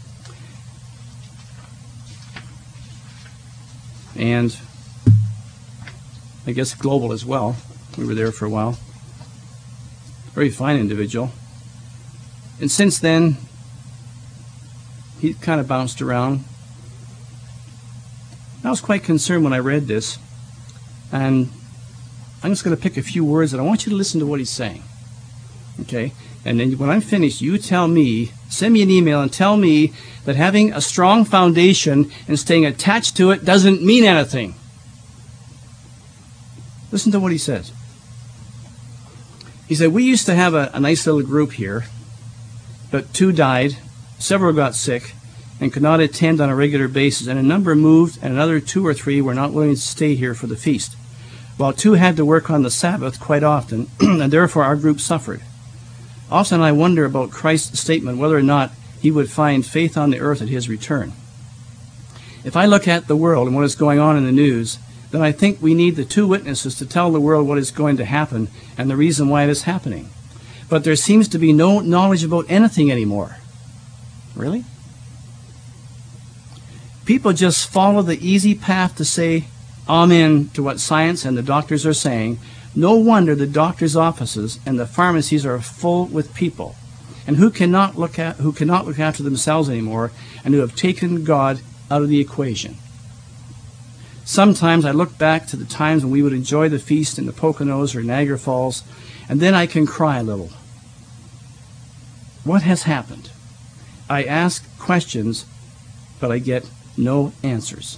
And I guess global as well. We were there for a while. Very fine individual. And since then, he kind of bounced around. I was quite concerned when I read this, and I'm just going to pick a few words, and I want you to listen to what he's saying. Okay? And then when I'm finished, you tell me, send me an email and tell me that having a strong foundation and staying attached to it doesn't mean anything. Listen to what he says. He said, we used to have a nice little group here, but 2 died, several got sick, and could not attend on a regular basis, and a number moved, and another 2 or 3 were not willing to stay here for the feast, while 2 had to work on the Sabbath quite often, and therefore our group suffered. Often I wonder about Christ's statement whether or not he would find faith on the earth at his return. If I look at the world and what is going on in the news, then I think we need the 2 witnesses to tell the world what is going to happen and the reason why it is happening. But there seems to be no knowledge about anything anymore. Really? People just follow the easy path to say amen to what science and the doctors are saying. No wonder the doctors' offices and the pharmacies are full with people, and who cannot look after themselves anymore, and who have taken God out of the equation. Sometimes I look back to the times when we would enjoy the feast in the Poconos or Niagara Falls, and then I can cry a little. What has happened? I ask questions, but I get no answers.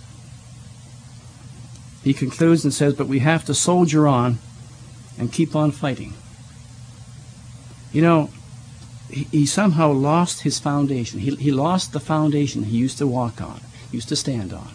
He concludes and says, but we have to soldier on and keep on fighting. You know, he somehow lost his foundation. He lost the foundation he used to walk on, used to stand on.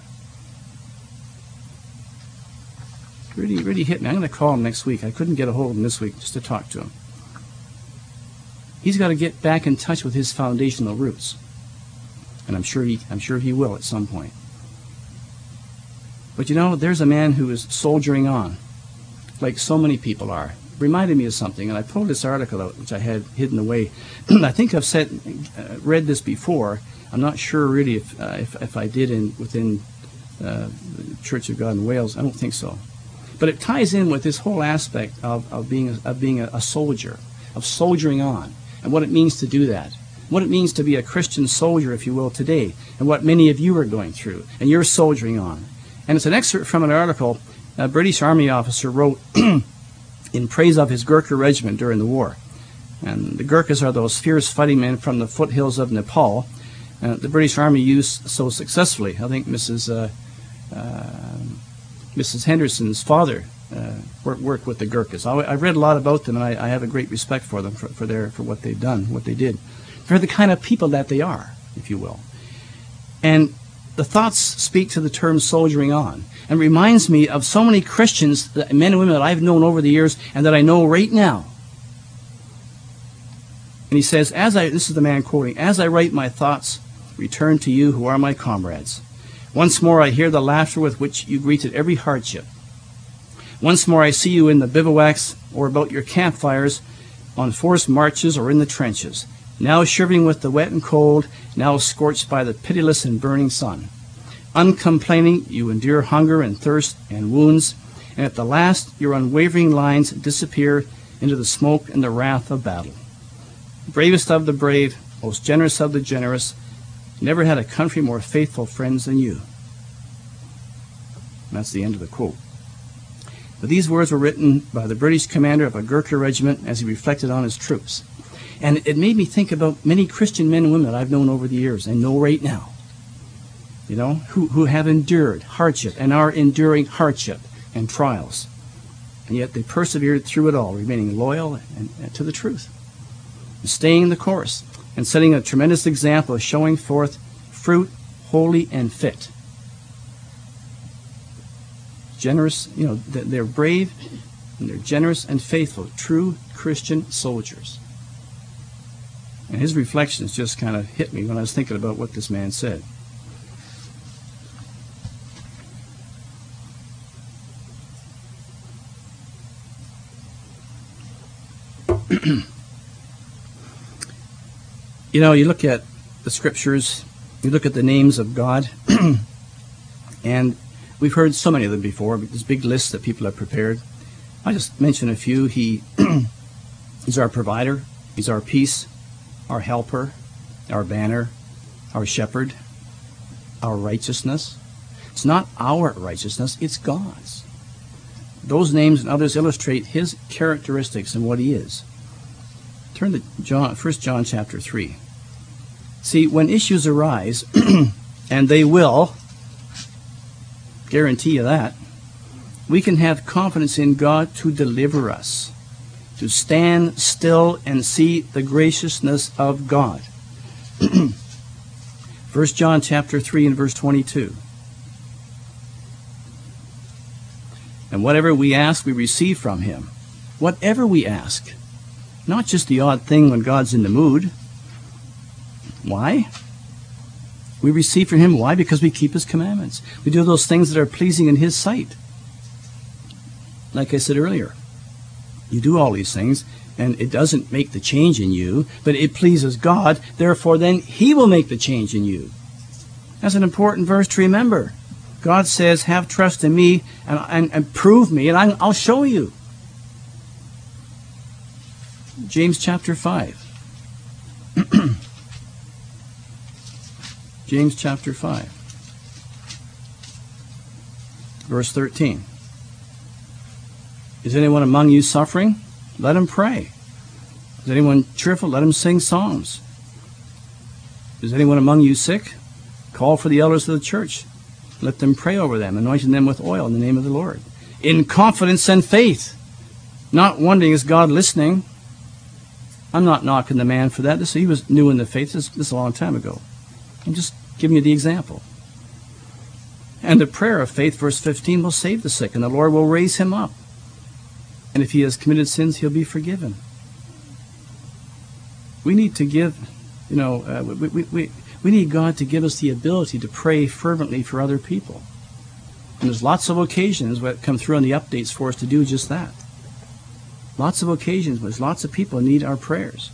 Really hit me. I'm going to call him next week. I couldn't get a hold of him this week just to talk to him. He's got to get back in touch with his foundational roots. And I'm sure he will at some point. But you know, there's a man who is soldiering on, like so many people are. Reminded me of something, and I pulled this article out, which I had hidden away. I think I've read this before. I'm not sure really if I did within the Church of God in Wales. I don't think so. But it ties in with this whole aspect of being a soldier, of soldiering on, and what it means to do that. What it means to be a Christian soldier, if you will, today, and what many of you are going through, and you're soldiering on. And it's an excerpt from an article a British Army officer wrote in praise of his Gurkha regiment during the war. And the Gurkhas are those fierce fighting men from the foothills of Nepal. The British Army used so successfully. I think Mrs. Henderson's father worked with the Gurkhas. I've read a lot about them, and I have a great respect for them for what they've done, what they did. They're the kind of people that they are, if you will. And the thoughts speak to the term soldiering on, and reminds me of so many Christians, men and women that I've known over the years and that I know right now. And he says, this is the man quoting, as I write my thoughts, return to you who are my comrades. Once more I hear the laughter with which you greeted every hardship. Once more I see you in the bivouacs or about your campfires, on forced marches or in the trenches, now shivering with the wet and cold, now scorched by the pitiless and burning sun. Uncomplaining, you endure hunger and thirst and wounds, and at the last your unwavering lines disappear into the smoke and the wrath of battle. Bravest of the brave, most generous of the generous, never had a country more faithful friends than you. And that's the end of the quote. But these words were written by the British commander of a Gurkha regiment as he reflected on his troops. And it made me think about many Christian men and women that I've known over the years and know right now, you know, who have endured hardship and are enduring hardship and trials. And yet they persevered through it all, remaining loyal and to the truth, and staying the course, and setting a tremendous example of showing forth fruit, holy and fit. Generous, you know, they're brave, and they're generous and faithful, true Christian soldiers. And his reflections just kind of hit me when I was thinking about what this man said. You know, you look at the scriptures, you look at the names of God, and We've heard so many of them before, but there's big lists that people have prepared. I'll just mention a few. He is our provider. He's our peace, our helper, our banner, our shepherd, our righteousness. It's not our righteousness, it's God's. Those names and others illustrate his characteristics and what he is. Turn to 1 John chapter 3. See, when issues arise, and they will, guarantee you that, we can have confidence in God to deliver us, to stand still and see the graciousness of God. 1 John chapter 3 and verse 22. And whatever we ask, we receive from him. Whatever we ask. Not just the odd thing when God's in the mood. Why? We receive from him. Why? Because we keep his commandments. We do those things that are pleasing in his sight. Like I said earlier, you do all these things, and it doesn't make the change in you, but it pleases God. Therefore, then, he will make the change in you. That's an important verse to remember. God says, have trust in me and prove me, and I'll show you. James chapter 5. James chapter 5. Verse 13. Is anyone among you suffering? Let him pray. Is anyone cheerful? Let him sing psalms. Is anyone among you sick? Call for the elders of the church. Let them pray over them, anointing them with oil in the name of the Lord. In confidence and faith. Not wondering, is God listening? I'm not knocking the man for that. He was new in the faith. This is a long time ago. I'm just giving you the example. And the prayer of faith, verse 15, will save the sick, and the Lord will raise him up. And if he has committed sins, he'll be forgiven. We need to give, we need God to give us the ability to pray fervently for other people. And there's lots of occasions that come through on the updates for us to do just that. Lots of occasions where there's lots of people who need our prayers.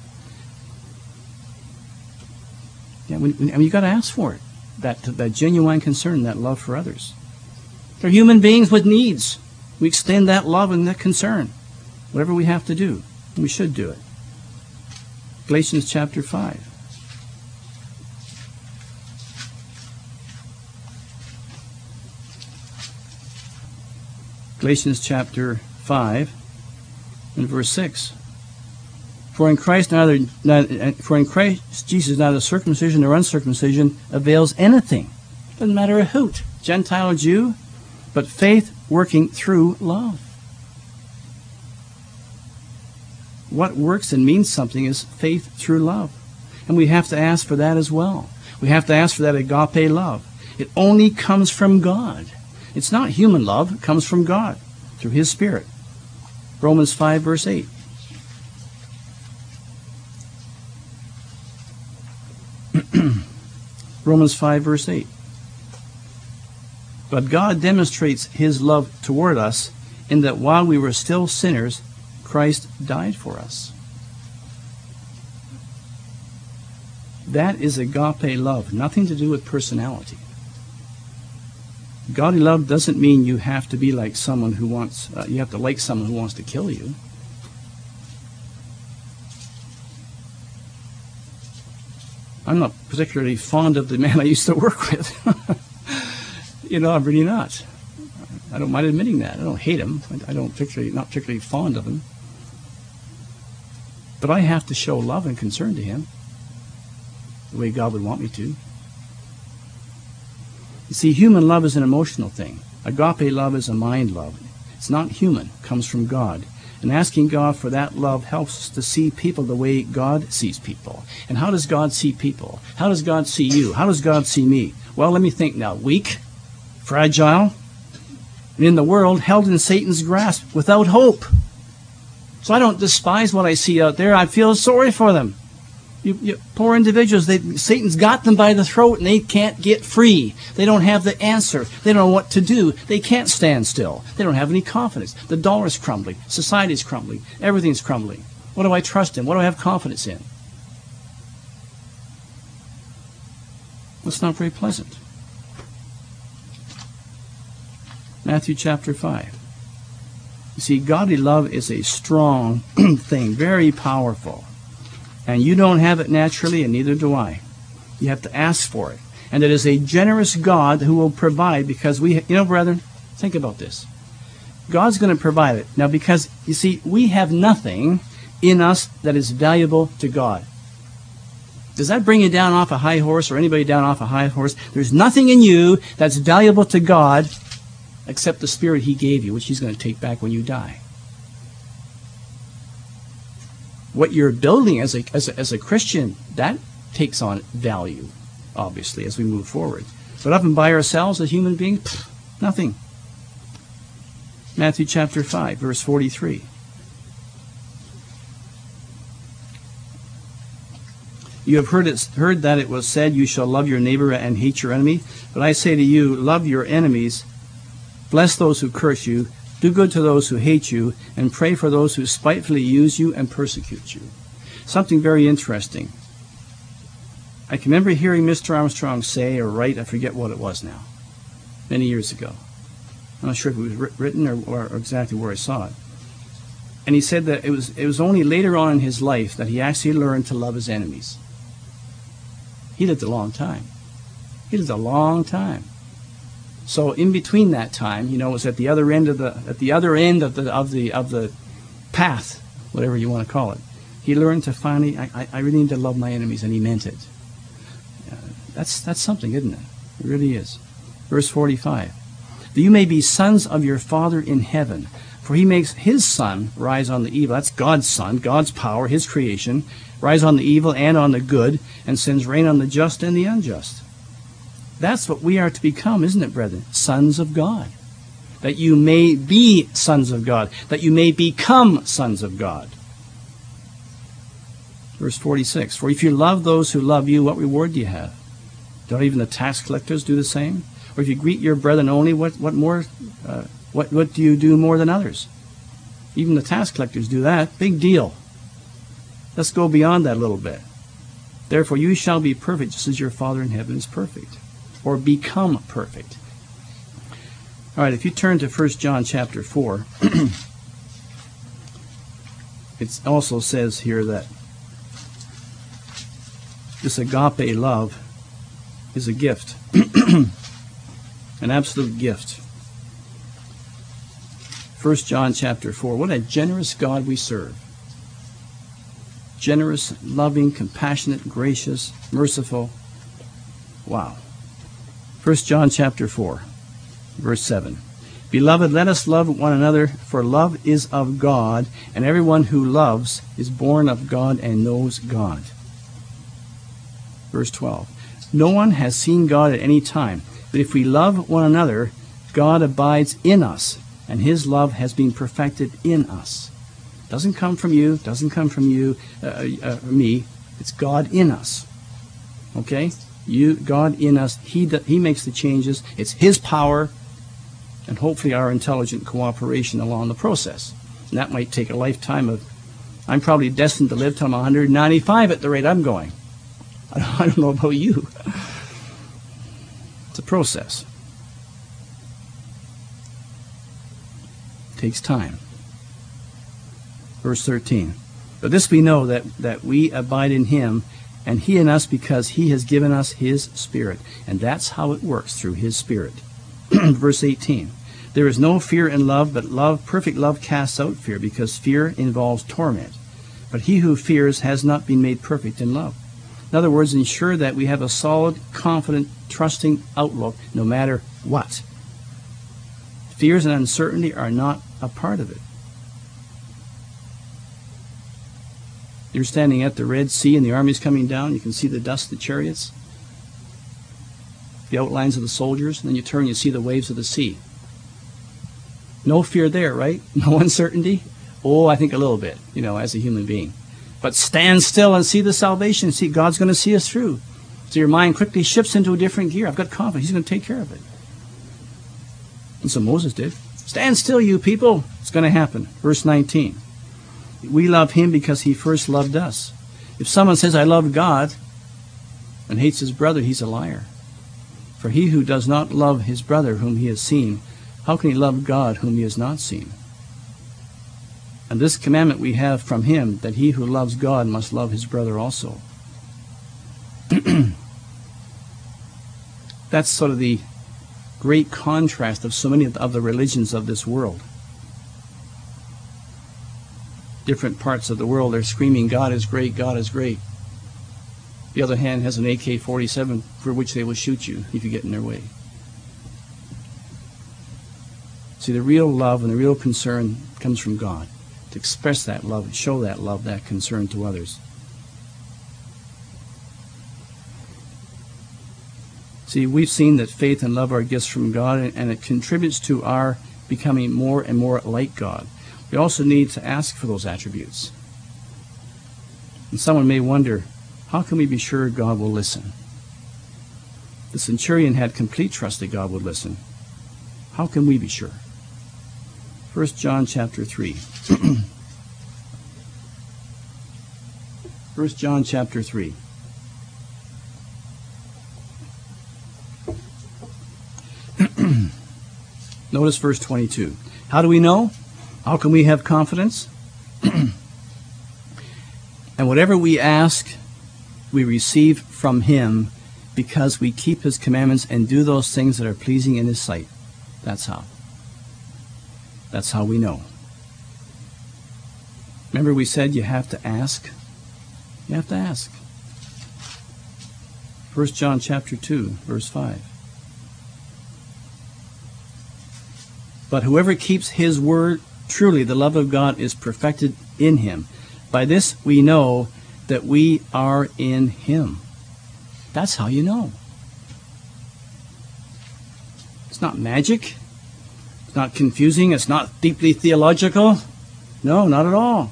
Yeah, and you've got to ask for it. That genuine concern, that love for others. They're human beings with needs. We extend that love and that concern. Whatever we have to do, we should do it. Galatians chapter 5. Galatians chapter 5 and verse 6. For in Christ Jesus neither circumcision nor uncircumcision avails anything. Doesn't matter a hoot, Gentile or Jew, but faith working through love. What works and means something is faith through love. And we have to ask for that as well. We have to ask for that agape love. It only comes from God. It's not human love. It comes from God through his Spirit. Romans 5, verse 8. Romans 5, verse 8. But God demonstrates his love toward us in that while we were still sinners, Christ died for us. That is agape love, nothing to do with personality. Godly love doesn't mean you have to be like someone who wants, you have to like someone who wants to kill you. I'm not particularly fond of the man I used to work with. I'm really not. I don't mind admitting that. I don't hate him. I don't not particularly fond of him. But I have to show love and concern to him the way God would want me to. You see, human love is an emotional thing. Agape love is a mind love. It's not human. It comes from God. And asking God for that love helps us to see people the way God sees people. And how does God see people? How does God see you? How does God see me? Well, let me think now. Weak, fragile, and in the world held in Satan's grasp without hope. So I don't despise what I see out there. I feel sorry for them. You poor individuals, Satan's got them by the throat and they can't get free. They don't have the answer. They don't know what to do. They can't stand still. They don't have any confidence. The dollar's crumbling. Society's crumbling. Everything's crumbling. What do I trust in? What do I have confidence in? That's not very pleasant. Matthew chapter 5. You see, godly love is a strong thing, very powerful. And you don't have it naturally, and neither do I. You have to ask for it. And it is a generous God who will provide, because brethren, think about this. God's going to provide it. Now, because, you see, we have nothing in us that is valuable to God. Does that bring you down off a high horse, or anybody down off a high horse? There's nothing in you that's valuable to God except the Spirit He gave you, which He's going to take back when you die. What you're building as a Christian, that takes on value, obviously, as we move forward. But up and by ourselves as human beings, nothing. Matthew chapter 5, verse 43. You have heard that it was said, you shall love your neighbor and hate your enemy. But I say to you, love your enemies, bless those who curse you, do good to those who hate you, and pray for those who spitefully use you and persecute you. Something very interesting. I can remember hearing Mr. Armstrong say or write, I forget what it was now, many years ago. I'm not sure if it was written or exactly where I saw it. And he said that it was only later on in his life that he actually learned to love his enemies. He lived a long time. He lived a long time. So in between that time, it was at the other end of the path, whatever you want to call it. He learned to finally, I really need to love my enemies, and he meant it. That's something, isn't it? It really is. Verse 45. That you may be sons of your Father in heaven, for He makes His sun rise on the evil. That's God's sun, God's power, His creation, rise on the evil and on the good, and sends rain on the just and the unjust. That's what we are to become, isn't it, brethren? Sons of God. That you may be sons of God. That you may become sons of God. Verse 46. For if you love those who love you, what reward do you have? Don't even the tax collectors do the same? Or if you greet your brethren only, what do you do more than others? Even the tax collectors do that. Big deal. Let's go beyond that a little bit. Therefore you shall be perfect, just as your Father in heaven is perfect. Or become perfect. All right, if you turn to 1 John chapter 4, it also says here that this agape love is a gift, an absolute gift. 1 John chapter 4, what a generous God we serve. Generous, loving, compassionate, gracious, merciful. Wow. 1 John chapter 4, verse 7. Beloved, let us love one another, for love is of God, and everyone who loves is born of God and knows God. Verse 12. No one has seen God at any time, but if we love one another, God abides in us, and His love has been perfected in us. Doesn't come from you, doesn't come from me. It's God in us. Okay? God in us, He makes the changes. It's His power, and hopefully our intelligent cooperation along the process. And that might take a lifetime of, I'm probably destined to live till I'm 195 at the rate I'm going. I don't know about you. It's a process. It takes time. Verse 13. But this we know, that we abide in Him, and He in us, because He has given us His Spirit. And that's how it works, through His Spirit. Verse 18. There is no fear in love, but perfect love casts out fear, because fear involves torment. But he who fears has not been made perfect in love. In other words, ensure that we have a solid, confident, trusting outlook no matter what. Fears and uncertainty are not a part of it. You're standing at the Red Sea and the army's coming down. You can see the dust of the chariots, the outlines of the soldiers, and then you turn and you see the waves of the sea. No fear there, right? No uncertainty? Oh, I think a little bit, as a human being. But stand still and see the salvation. See, God's going to see us through. So your mind quickly shifts into a different gear. I've got confidence. He's going to take care of it. And so Moses did. Stand still, you people. It's going to happen. Verse 19. We love Him because He first loved us. If someone says, I love God, and hates his brother, he's a liar. For he who does not love his brother whom he has seen how can he love God whom he has not seen? And this commandment we have from him, that he who loves God must love his brother also. That's sort of the great contrast of so many of the religions of this world. Different parts of the world are screaming, God is great, God is great. The other hand has an AK-47 for which they will shoot you if you get in their way. See, the real love and the real concern comes from God, to express that love and show that love, that concern to others. See, we've seen that faith and love are gifts from God, and it contributes to our becoming more and more like God. We also need to ask for those attributes. And someone may wonder, how can we be sure God will listen? The centurion had complete trust that God would listen. How can we be sure? 1 John chapter 3. 1 John chapter 3. Notice verse 22. How do we know? How can we have confidence? And whatever we ask, we receive from him, because we keep his commandments and do those things that are pleasing in his sight. That's how. That's how we know. Remember we said you have to ask? You have to ask. 1 John chapter 2, verse 5. But whoever keeps his word, truly the love of God is perfected in him. By this we know that we are in him. That's how you know. It's not magic. It's not confusing. It's not deeply theological. No, not at all.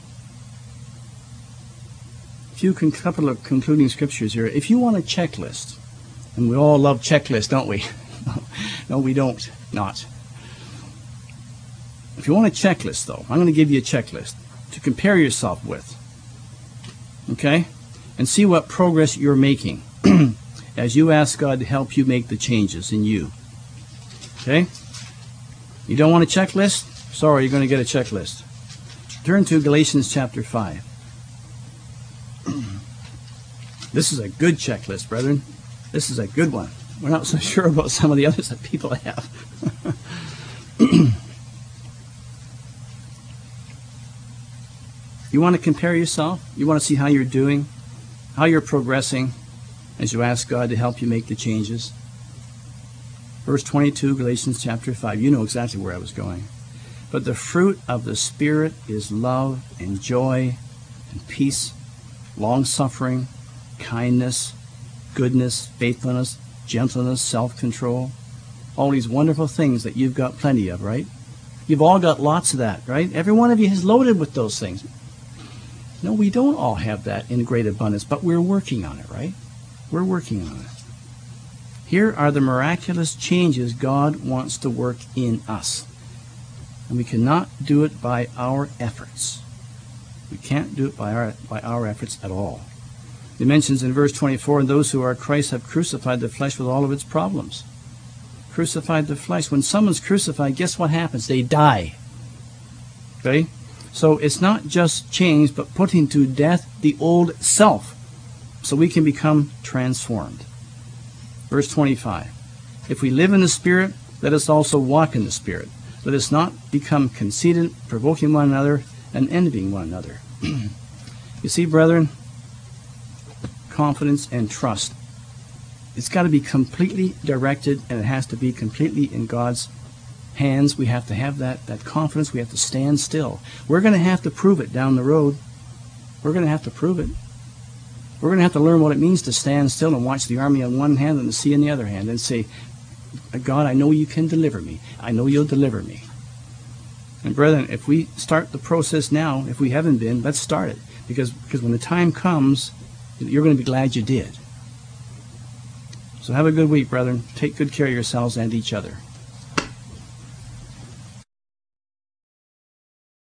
A couple of concluding scriptures here. If you want a checklist, and we all love checklists, don't we? No, we don't. Not. If you want a checklist, though, I'm going to give you a checklist to compare yourself with. Okay? And see what progress you're making as you ask God to help you make the changes in you. Okay? You don't want a checklist? Sorry, you're going to get a checklist. Turn to Galatians chapter 5. This is a good checklist, brethren. This is a good one. We're not so sure about some of the others that people have. You want to compare yourself? You want to see how you're doing, how you're progressing as you ask God to help you make the changes? Verse 22, Galatians chapter 5. You know exactly where I was going. But the fruit of the Spirit is love and joy and peace, long-suffering, kindness, goodness, faithfulness, gentleness, self-control. All these wonderful things that you've got plenty of, right? You've all got lots of that, right? Every one of you is loaded with those things. No, we don't all have that in great abundance, but we're working on it, right? We're working on it. Here are the miraculous changes God wants to work in us. And we cannot do it by our efforts. We can't do it by our efforts at all. He mentions in verse 24, and those who are Christ have crucified the flesh with all of its problems. Crucified the flesh. When someone's crucified, guess what happens? They die. Okay? So it's not just change, but putting to death the old self, so we can become transformed. Verse 25. If we live in the Spirit, let us also walk in the Spirit. Let us not become conceited, provoking one another, and envying one another. You see, brethren, confidence and trust, it's got to be completely directed, and it has to be completely in God's hands. We have to have that confidence. We have to stand still. We're going to have to prove it down the road. We're going to have to prove it. We're going to have to learn what it means to stand still and watch the army on one hand and the sea on the other hand and say, God, I know you can deliver me. I know you'll deliver me. And brethren, if we start the process now, if we haven't been, let's start it. Because when the time comes, you're going to be glad you did. So have a good week, brethren. Take good care of yourselves and each other.